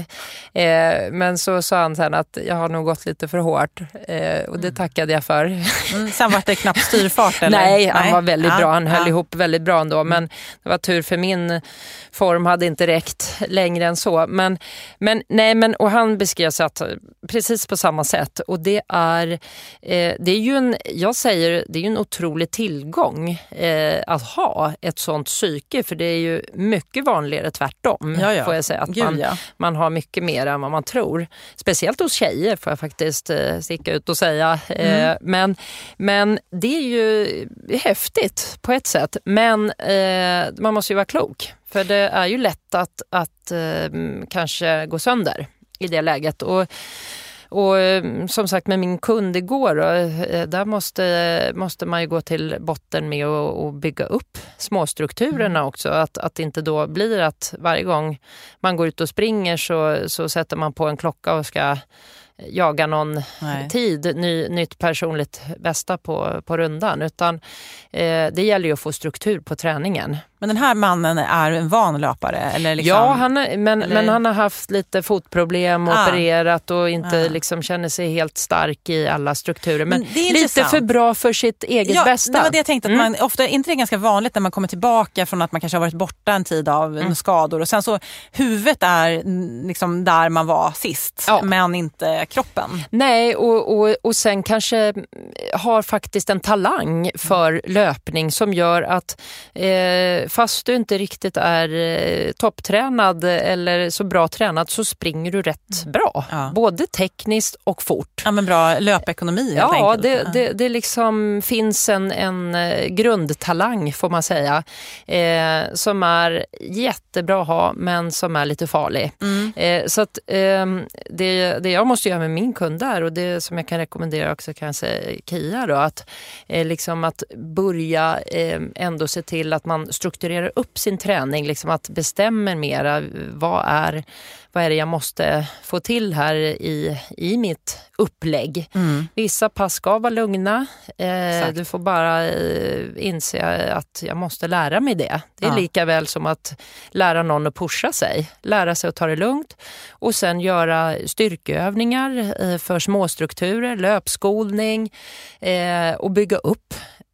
Eh, men så sa han sen att jag har nog gått lite för hårt eh, och det tackade jag för. Mm, sen var det knappt styrfart eller? Nej, han Nej. var väldigt ja, bra. Han höll ja. ihop väldigt bra ändå. Men det var tur för min form hade inte räckt längre än så. Men, men, nej, men, och han beskrev sig att precis på samma sätt. Och det är, eh, det är ju en, jag säger, det är ju en otrolig tillgång eh, att ha ett sånt psyke. För det är ju mycket vanligare tvärtom. Ja, ja. Får jag säga. Att Gud, man, ja. man har mycket mer än vad man tror. Speciellt hos tjejer får jag faktiskt eh, sticka ut och säga. Mm. Eh, men, men det är ju häftigt på ett sätt, men eh, man måste ju vara klok för det är ju lätt att, att eh, kanske gå sönder i det läget och, och som sagt med min kund igår då, där måste, måste man ju gå till botten med och, och bygga upp småstrukturerna mm. också, att, att det inte då blir att varje gång man går ut och springer så, så sätter man på en klocka och ska jaga någon Nej. tid, ny, nytt personligt bästa på, på rundan. Utan eh, det gäller ju att få struktur på träningen. Men den här mannen är en van löpare? Eller liksom, ja, han är, men, eller? men han har haft lite fotproblem, ah. opererat och inte ah. liksom känner sig helt stark i alla strukturer. Men, men lite intressant. För bra för sitt eget ja, bästa. Det var det jag tänkte. Att mm. man, ofta, inte det är ganska vanligt när man kommer tillbaka från att man kanske har varit borta en tid av mm. skador. Och sen så huvudet är liksom där man var sist, ja. men inte kroppen. Nej, och, och, och sen kanske har faktiskt en talang för löpning som gör att eh, fast du inte riktigt är eh, topptränad eller så bra tränad så springer du rätt mm. bra. Ja. Både tekniskt och fort. Ja, men bra löpekonomi. Ja, det, det, det liksom finns en, en grundtalang får man säga eh, som är jättebra att ha men som är lite farlig. Mm. Eh, så att eh, det, det jag måste göra med min kund där och det som jag kan rekommendera också kanske Kia då, att eh, liksom att börja eh, ändå se till att man strukturerar upp sin träning, liksom att bestämma mera vad är, vad är det jag måste få till här i, i mitt upplägg. Mm. Vissa pass ska vara lugna. Eh, du får bara eh, inse att jag måste lära mig det. Det är ja. lika väl som att lära någon att pusha sig. Lära sig att ta det lugnt och sen göra styrkeövningar eh, för småstrukturer, löpskolning eh, och bygga upp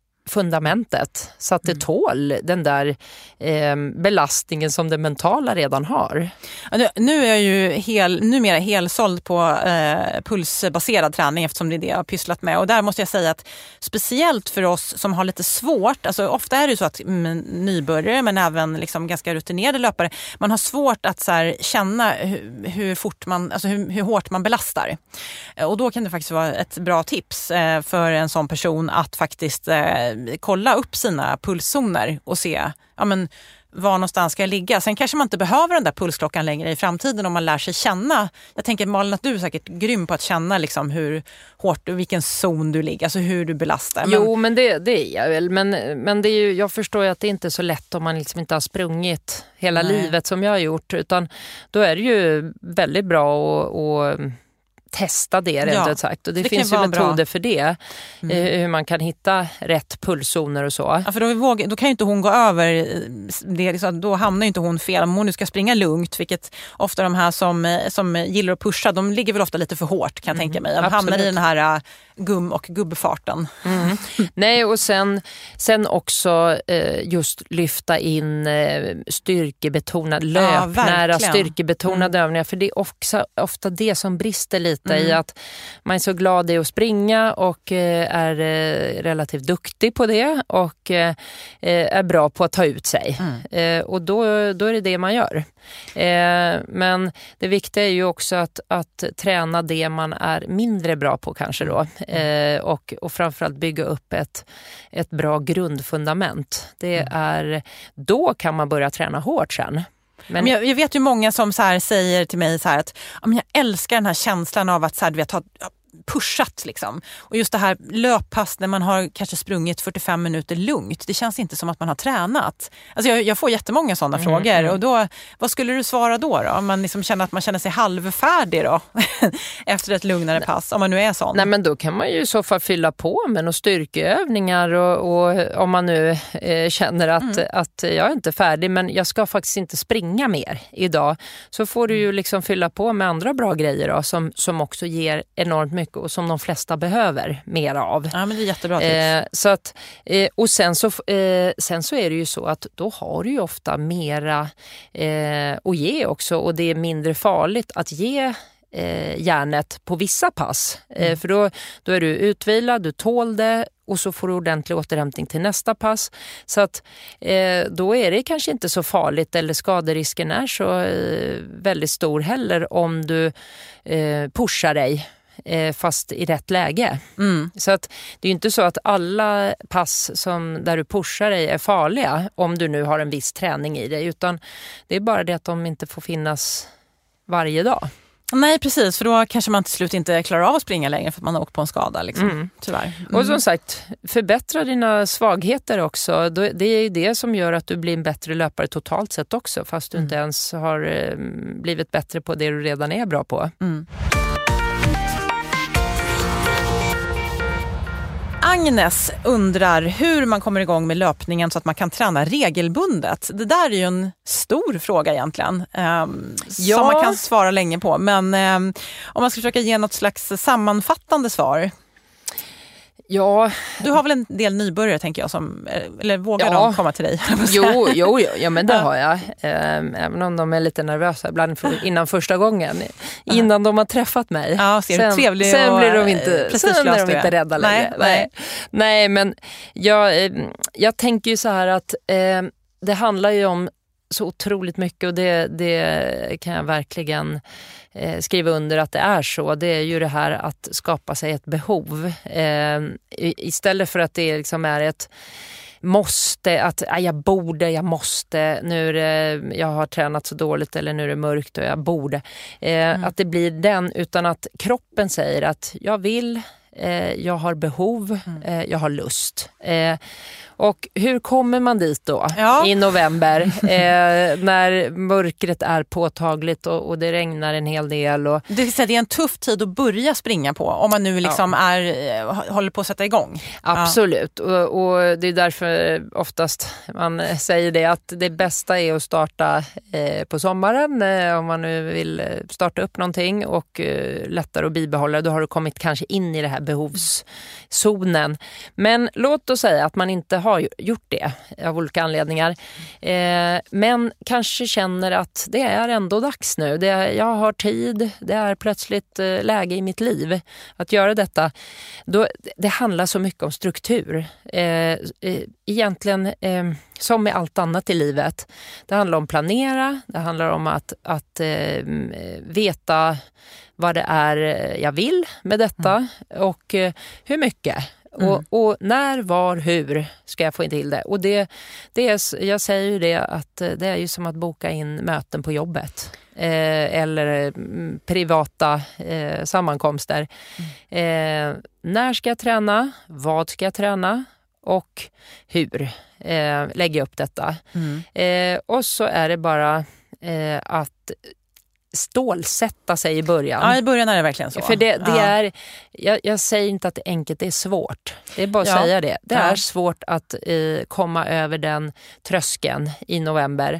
fundamentet så att det mm. tål den där eh, belastningen som det mentala redan har. Ja, nu, nu är jag ju hel, numera helsåld på eh, pulsbaserad träning eftersom det är det jag har pysslat med och där måste jag säga att speciellt för oss som har lite svårt, alltså ofta är det ju så att mm, nybörjare men även liksom ganska rutinerade löpare, man har svårt att så här, känna hur, hur fort man, alltså hur, hur hårt man belastar. Och då kan det faktiskt vara ett bra tips eh, för en sån person att faktiskt eh, kolla upp sina pulszoner och se ja, men, var någonstans ska jag ligga. Sen kanske man inte behöver den där pulsklockan längre i framtiden om man lär sig känna. Jag tänker Malin att du är säkert grym på att känna liksom, hur hårt och vilken zon du ligger, alltså hur du belastar. Men... Jo, men det, det är jag väl. Men, men det är ju, jag förstår ju att det inte är så lätt om man liksom inte har sprungit hela Nej. livet som jag har gjort. Utan då är det ju väldigt bra att testa det rent Ja, ut sagt. Och det, det finns ju metoder bra. för det. Mm. Eh, hur man kan hitta rätt pulszoner och så. Ja, för då, vågar, då kan ju inte hon gå över det, liksom, då hamnar ju inte hon fel. Om hon nu ska springa lugnt, vilket ofta de här som, som gillar att pusha, de ligger väl ofta lite för hårt kan jag mm. tänka mig. De Absolut. hamnar i den här uh, gum- och gubbfarten. Mm. Nej, och sen, sen också eh, just lyfta in eh, styrkebetonad, löpnära ja, styrkebetonade mm. övningar. För det är också ofta det som brister lite mm. i att man är så glad i att springa och eh, är eh, relativt duktig på det och eh, är bra på att ta ut sig. Mm. Eh, och då, då är det det man gör. Eh, men det viktiga är ju också att, att träna det man är mindre bra på kanske då. Eh, och, och framförallt bygga upp ett, ett bra grundfundament. Det är, då kan man börja träna hårt sen. Men jag, jag vet ju många som så här säger till mig så här att jag älskar den här känslan av att så här, du vet, ha pushat liksom. Och just det här löppass när man har kanske sprungit fyrtiofem minuter lugnt, det känns inte som att man har tränat. Alltså jag, jag får jättemånga sådana mm, frågor mm. och då, vad skulle du svara då då? Om man liksom känner att man känner sig halvfärdig då efter ett lugnare Nej. pass, om man nu är sån. Nej, men då kan man ju i så fall fylla på med några styrkeövningar och, och om man nu eh, känner att, mm. att jag är inte färdig men jag ska faktiskt inte springa mer idag, så får du ju liksom fylla på med andra bra grejer då, som, som också ger enormt mycket och som de flesta behöver mer av. Ja, men det är jättebra tips. Eh, så att, eh, och sen så, eh, sen så är det ju så att då har du ju ofta mera eh, att ge också, och det är mindre farligt att ge eh, järnet på vissa pass. Mm. Eh, för då, då är du utvilad, du tål det och så får du ordentlig återhämtning till nästa pass. Så att eh, då är det kanske inte så farligt eller skaderisken är så eh, väldigt stor heller om du eh, pushar dig fast i rätt läge. Mm. Så att det är ju inte så att alla pass som där du pushar dig är farliga om du nu har en viss träning i dig, utan det är bara det att de inte får finnas varje dag. Nej, precis, för då kanske man till slut inte klarar av att springa längre för att man har åkt på en skada liksom. Mm. Tyvärr. Mm. Och som sagt, förbättra dina svagheter också. Det är ju det som gör att du blir en bättre löpare totalt sett också, fast du mm. inte ens har blivit bättre på det du redan är bra på. Mm. Agnes undrar hur man kommer igång med löpningen så att man kan träna regelbundet. Det där är ju en stor fråga egentligen, eh, ja. som man kan svara länge på. Men eh, om man ska försöka ge något slags sammanfattande svar. Ja. Du har väl en del nybörjare tänker jag, som, eller vågar ja. de komma till dig? Jo, jo, jo, ja, men det har jag. Även om de är lite nervösa ibland för, innan första gången. Innan de har träffat mig. Ja, ser sen, trevlig sen och blir de inte, sen är de inte rädda längre. Nej, nej. nej men jag, jag tänker ju så här att eh, det handlar ju om så otroligt mycket, och det, det kan jag verkligen eh, skriva under att det är så. Det är ju det här att skapa sig ett behov. Eh, istället för att det liksom är ett måste, att ah, jag borde, jag måste, nu är det, jag har tränat så dåligt eller nu är det mörkt och jag borde. Eh, mm. Att det blir den, utan att kroppen säger att jag vill, eh, jag har behov, mm. eh, jag har lust. Eh, Och hur kommer man dit då ja. i november eh, när mörkret är påtagligt och, och det regnar en hel del? Och... Det är en tuff tid att börja springa på om man nu liksom ja. är, håller på att sätta igång. Absolut, ja. och, och det är därför oftast man säger det att det bästa är att starta eh, på sommaren eh, om man nu vill starta upp någonting, och eh, lättare att bibehålla. Då har du kommit kanske in i det här behovszonen. Men låt oss säga att man inte har gjort det av olika anledningar. Eh, men kanske känner att det är ändå dags nu. Det är, jag har tid, det är plötsligt eh, läge i mitt liv att göra detta. Då, det handlar så mycket om struktur. Eh, egentligen eh, som med allt annat i livet. Det handlar om planera, det handlar om att, att eh, veta vad det är jag vill med detta mm. och eh, hur mycket. Mm. Och, och när, var, hur ska jag få in till det? Och det, det är, jag säger ju det att det är ju som att boka in möten på jobbet. Eh, eller mm, privata eh, sammankomster. Mm. Eh, när ska jag träna? Vad ska jag träna? Och hur eh, lägger jag upp detta? Mm. Eh, och så är det bara eh, att stålsätta sig i början. Ja, i början är det verkligen så. För det, det ja. är, jag, jag säger inte att det är enkelt, det är svårt. Det är bara att ja. säga det. Det ja. är svårt att eh, komma över den tröskeln i november.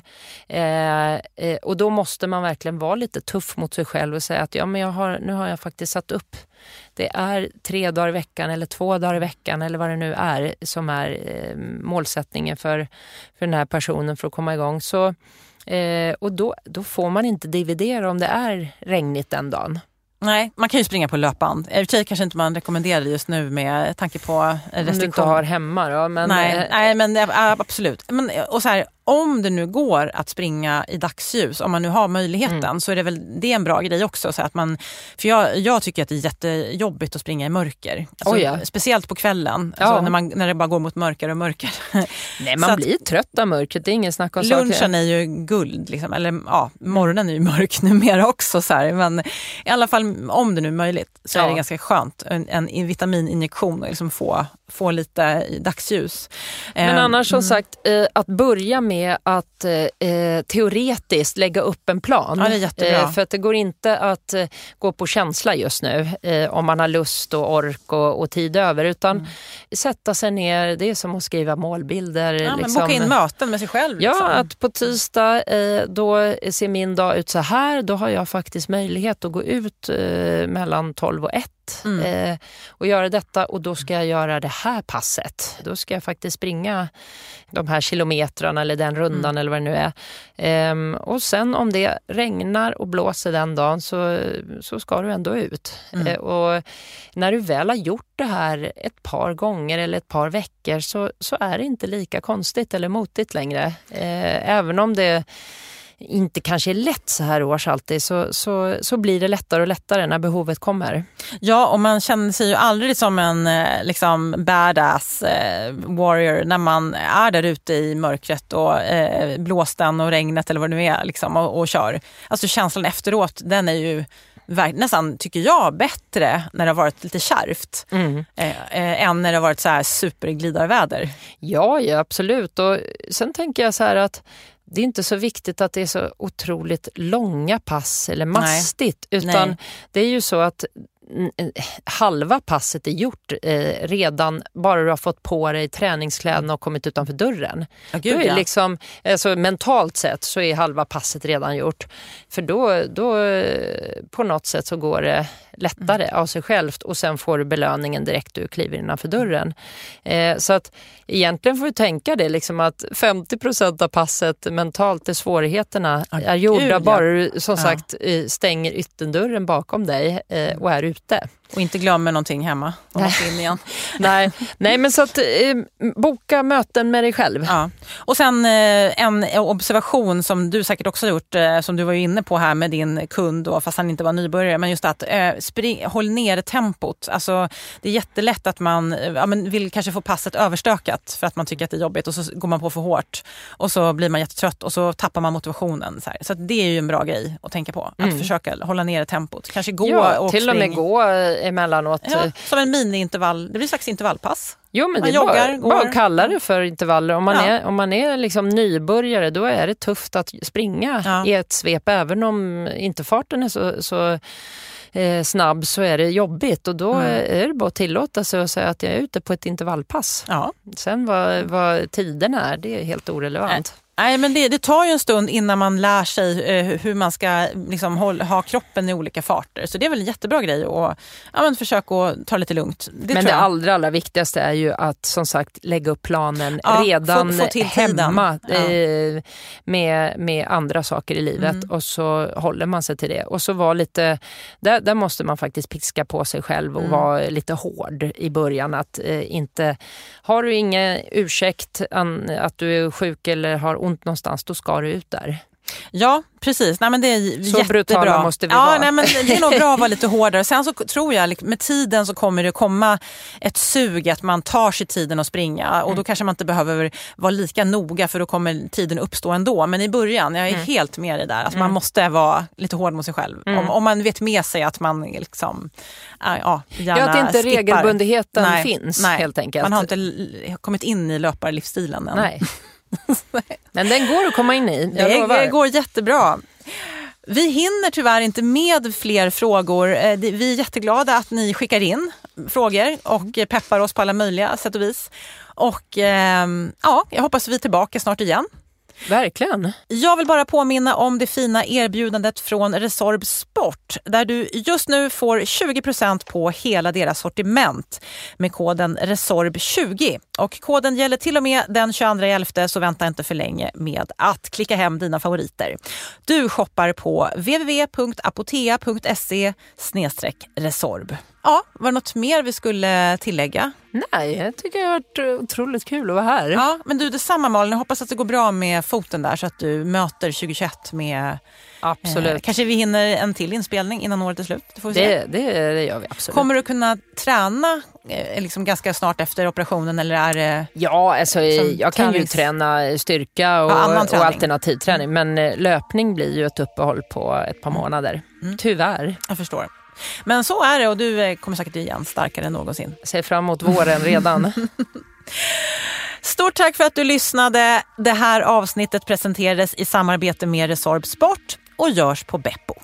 Eh, eh, och då måste man verkligen vara lite tuff mot sig själv och säga att ja, men jag har, nu har jag faktiskt satt upp. Det är tre dagar i veckan eller två dagar i veckan eller vad det nu är som är eh, målsättningen för, för den här personen för att komma igång. Så Eh, och då, då får man inte dividera om det är regnigt den dagen. Nej, man kan ju springa på löpband. I och för sig kanske inte man rekommenderar det just nu med tanke på restriktioner. Om du inte har hemma då. Men, nej, eh, nej, men äh, absolut. Men, och så här, om det nu går att springa i dagsljus, om man nu har möjligheten, mm. så är det väl det är en bra grej också. Så att man, för jag, jag tycker att det är jättejobbigt att springa i mörker. Alltså, oh ja. Speciellt på kvällen, ja. alltså, när, man, när det bara går mot mörker och mörker. Nej, man blir att, trött av mörkret, det är ingen snack om saker. Lunchen är ju guld, liksom. Eller ja, morgonen är ju mörk numera också. Så här. Men i alla fall, om det nu är möjligt, så ja. är det ganska skönt. En, en vitamininjektion och liksom få, få lite dagsljus. Men annars som mm. sagt, eh, att börja med med att eh, teoretiskt lägga upp en plan. Ja, det är jättebra. Eh, för att det går inte att eh, gå på känsla just nu eh, om man har lust och ork och, och tid över, utan mm. sätta sig ner, det är som att skriva målbilder. Ja, liksom. men boka in möten med sig själv. Liksom. Ja, att på tisdag eh, då ser min dag ut så här, då har jag faktiskt möjlighet att gå ut eh, mellan tolv och ett. Mm. Eh, och göra detta, och då ska jag göra det här passet. Då ska jag faktiskt springa de här kilometrarna eller den rundan mm. eller vad det nu är. Eh, och sen om det regnar och blåser den dagen så, så ska du ändå ut. Mm. Eh, och när du väl har gjort det här ett par gånger eller ett par veckor så, så är det inte lika konstigt eller motigt längre. Eh, även om det inte kanske är lätt så här års alltid, så, så, så blir det lättare och lättare när behovet kommer. Ja, och man känner sig ju aldrig som en liksom badass eh, warrior när man är där ute i mörkret och eh, blåsten och regnet eller vad det nu är liksom, och, och kör. Alltså känslan efteråt, den är ju nästan, tycker jag, bättre när det har varit lite kärvt mm. eh, eh, än när det har varit så här superglidarväder. Ja, ja, absolut. Och sen tänker jag så här att det är inte så viktigt att det är så otroligt långa pass eller mastigt. Nej. Utan Nej. det är ju så att halva passet är gjort eh, redan bara du har fått på dig träningskläderna och kommit utanför dörren. Oh, Gud, då är ja. liksom, alltså, mentalt sett så är halva passet redan gjort. För då, då på något sätt så går det lättare mm. av sig självt, och sen får du belöningen direkt du kliver innanför dörren. Eh, så att egentligen får du tänka det liksom att femtio procent av passet mentalt är svårigheterna oh, är gjorda Gud, ja. bara du som ja. sagt stänger ytterdörren bakom dig eh, och är ute. Och inte glömmer någonting hemma och måste in igen. Nej. Nej, men så att eh, boka möten med dig själv. Ja. Och sen eh, en observation som du säkert också har gjort, eh, som du var ju inne på här med din kund då, fast han inte var nybörjare, men just att eh, spring, håll ner tempot. Alltså det är jättelätt att man ja, men vill kanske få passet överstökat för att man tycker att det är jobbigt, och så går man på för hårt och så blir man jättetrött och så tappar man motivationen. Så, här. Så att det är ju en bra grej att tänka på. Att mm. försöka hålla ner tempot. Kanske gå ja, och till och med gå emellanåt. Ja, som en mini-intervall. Det blir slags intervallpass. Jo, men man det är joggar, bara, bara kalla det för intervaller. Om man ja. är, om man är liksom nybörjare, då är det tufft att springa ja. i ett svep. Även om inte farten är så, så eh, snabb, så är det jobbigt. Och då mm. är det bara att tillåta sig och säga att jag är ute på ett intervallpass. Ja. Sen vad, vad tiden är, det är helt orelevant. Nej, men det, det tar ju en stund innan man lär sig eh, hur man ska liksom, hålla, ha kroppen i olika farter. Så det är väl en jättebra grej att ja, men försöka att ta lite lugnt. Det men tror det jag. allra, allra viktigaste är ju att som sagt lägga upp planen ja, redan få, få hemma ja. eh, med, med andra saker i livet. Mm. Och så håller man sig till det. Och så var lite, där, där måste man faktiskt piska på sig själv och mm. vara lite hård i början. Att eh, inte, har du ingen ursäkt an, att du är sjuk eller har ont någonstans, då ska du ut där. Ja, precis. Nej, men det är så jättebra. brutala måste vi ja, vara. Nej, men det är nog bra att vara lite hårdare. Sen så tror jag, med tiden så kommer det komma ett sug att man tar sig tiden att springa. Och då mm. kanske man inte behöver vara lika noga, för då kommer tiden uppstå ändå. Men i början, jag är mm. helt med i det där. Alltså mm. man måste vara lite hård mot sig själv. Mm. Om, om man vet med sig att man liksom, ja, gärna ja, att inte skippar. Regelbundenheten nej, finns, nej. helt enkelt. Man har inte kommit in i löparlivsstilen än. Nej. Men den går att komma in i. Det, det går jättebra. Vi hinner tyvärr inte med fler frågor. Vi är jätteglada att ni skickar in frågor och peppar oss på alla möjliga sätt och vis. Och eh, ja, jag hoppas vi är tillbaka snart igen. Verkligen. Jag vill bara påminna om det fina erbjudandet från Resorb Sport där du just nu får tjugo procent på hela deras sortiment med koden Resorb tjugo. Och koden gäller till och med den tjugoandra elfte, så vänta inte för länge med att klicka hem dina favoriter. Du shoppar på w w w punkt apotea punkt se slash resorb. Ja, var det något mer vi skulle tillägga? Nej, jag tycker det har varit otroligt kul att vara här. Ja, men du, detsamma Malin. Jag hoppas att det går bra med foten där så att du möter tjugohundratjugoett med... Absolut. Eh, kanske vi hinner en till inspelning innan året är slut. Det, får vi se. Det, det, det gör vi absolut. Kommer du kunna träna eh, liksom ganska snart efter operationen eller är det... Ja, alltså jag kan tränings... ju träna styrka och, ja, och alternativträning. Men löpning blir ju ett uppehåll på ett par månader. Mm. Tyvärr. Jag förstår. Men så är det och du kommer säkert igen starkare än någonsin. Jag ser fram emot våren redan. Stort tack för att du lyssnade. Det här avsnittet presenterades i samarbete med Resorb Sport och görs på Beppo.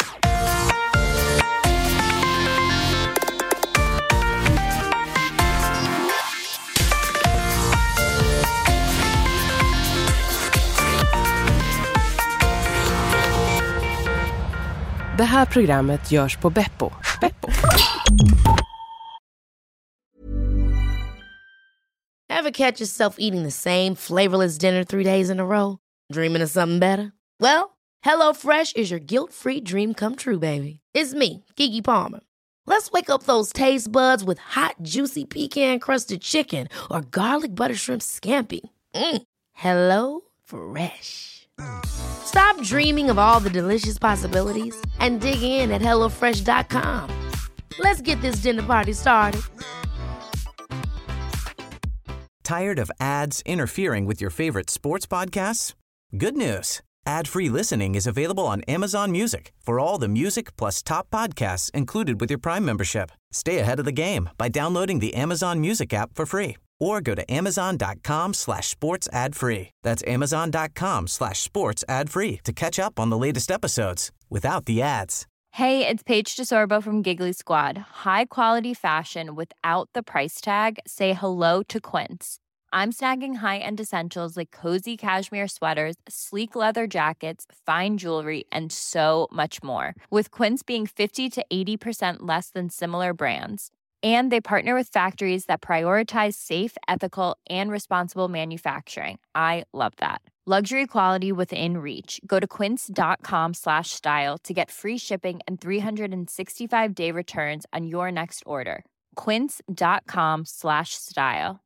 Det här programmet görs på Beppo. Beppo. Ever catch yourself eating the same flavorless dinner three days in a row? Dreaming of something better? Well, HelloFresh is your guilt-free dream come true, baby. It's me, Keke Palmer. Let's wake up those taste buds with hot, juicy pecan-crusted chicken or garlic butter shrimp scampi. Mm. Hello Fresh. Stop dreaming of all the delicious possibilities and dig in at hello fresh dot com. Let's get this dinner party started. Tired of ads interfering with your favorite sports podcasts? Good news. Ad-free listening is available on Amazon Music for all the music plus top podcasts included with your Prime membership. Stay ahead of the game by downloading the Amazon Music app for free or go to amazon.com slash sports ad free. That's amazon.com slash sports ad free to catch up on the latest episodes without the ads. Hey, it's Paige DeSorbo from Giggly Squad. High quality fashion without the price tag. Say hello to Quince. I'm snagging high-end essentials like cozy cashmere sweaters, sleek leather jackets, fine jewelry, and so much more. With Quince being fifty to eighty percent less than similar brands. And they partner with factories that prioritize safe, ethical, and responsible manufacturing. I love that. Luxury quality within reach. Go to quince.com slash style to get free shipping and three sixty-five day returns on your next order. Quince.com slash style.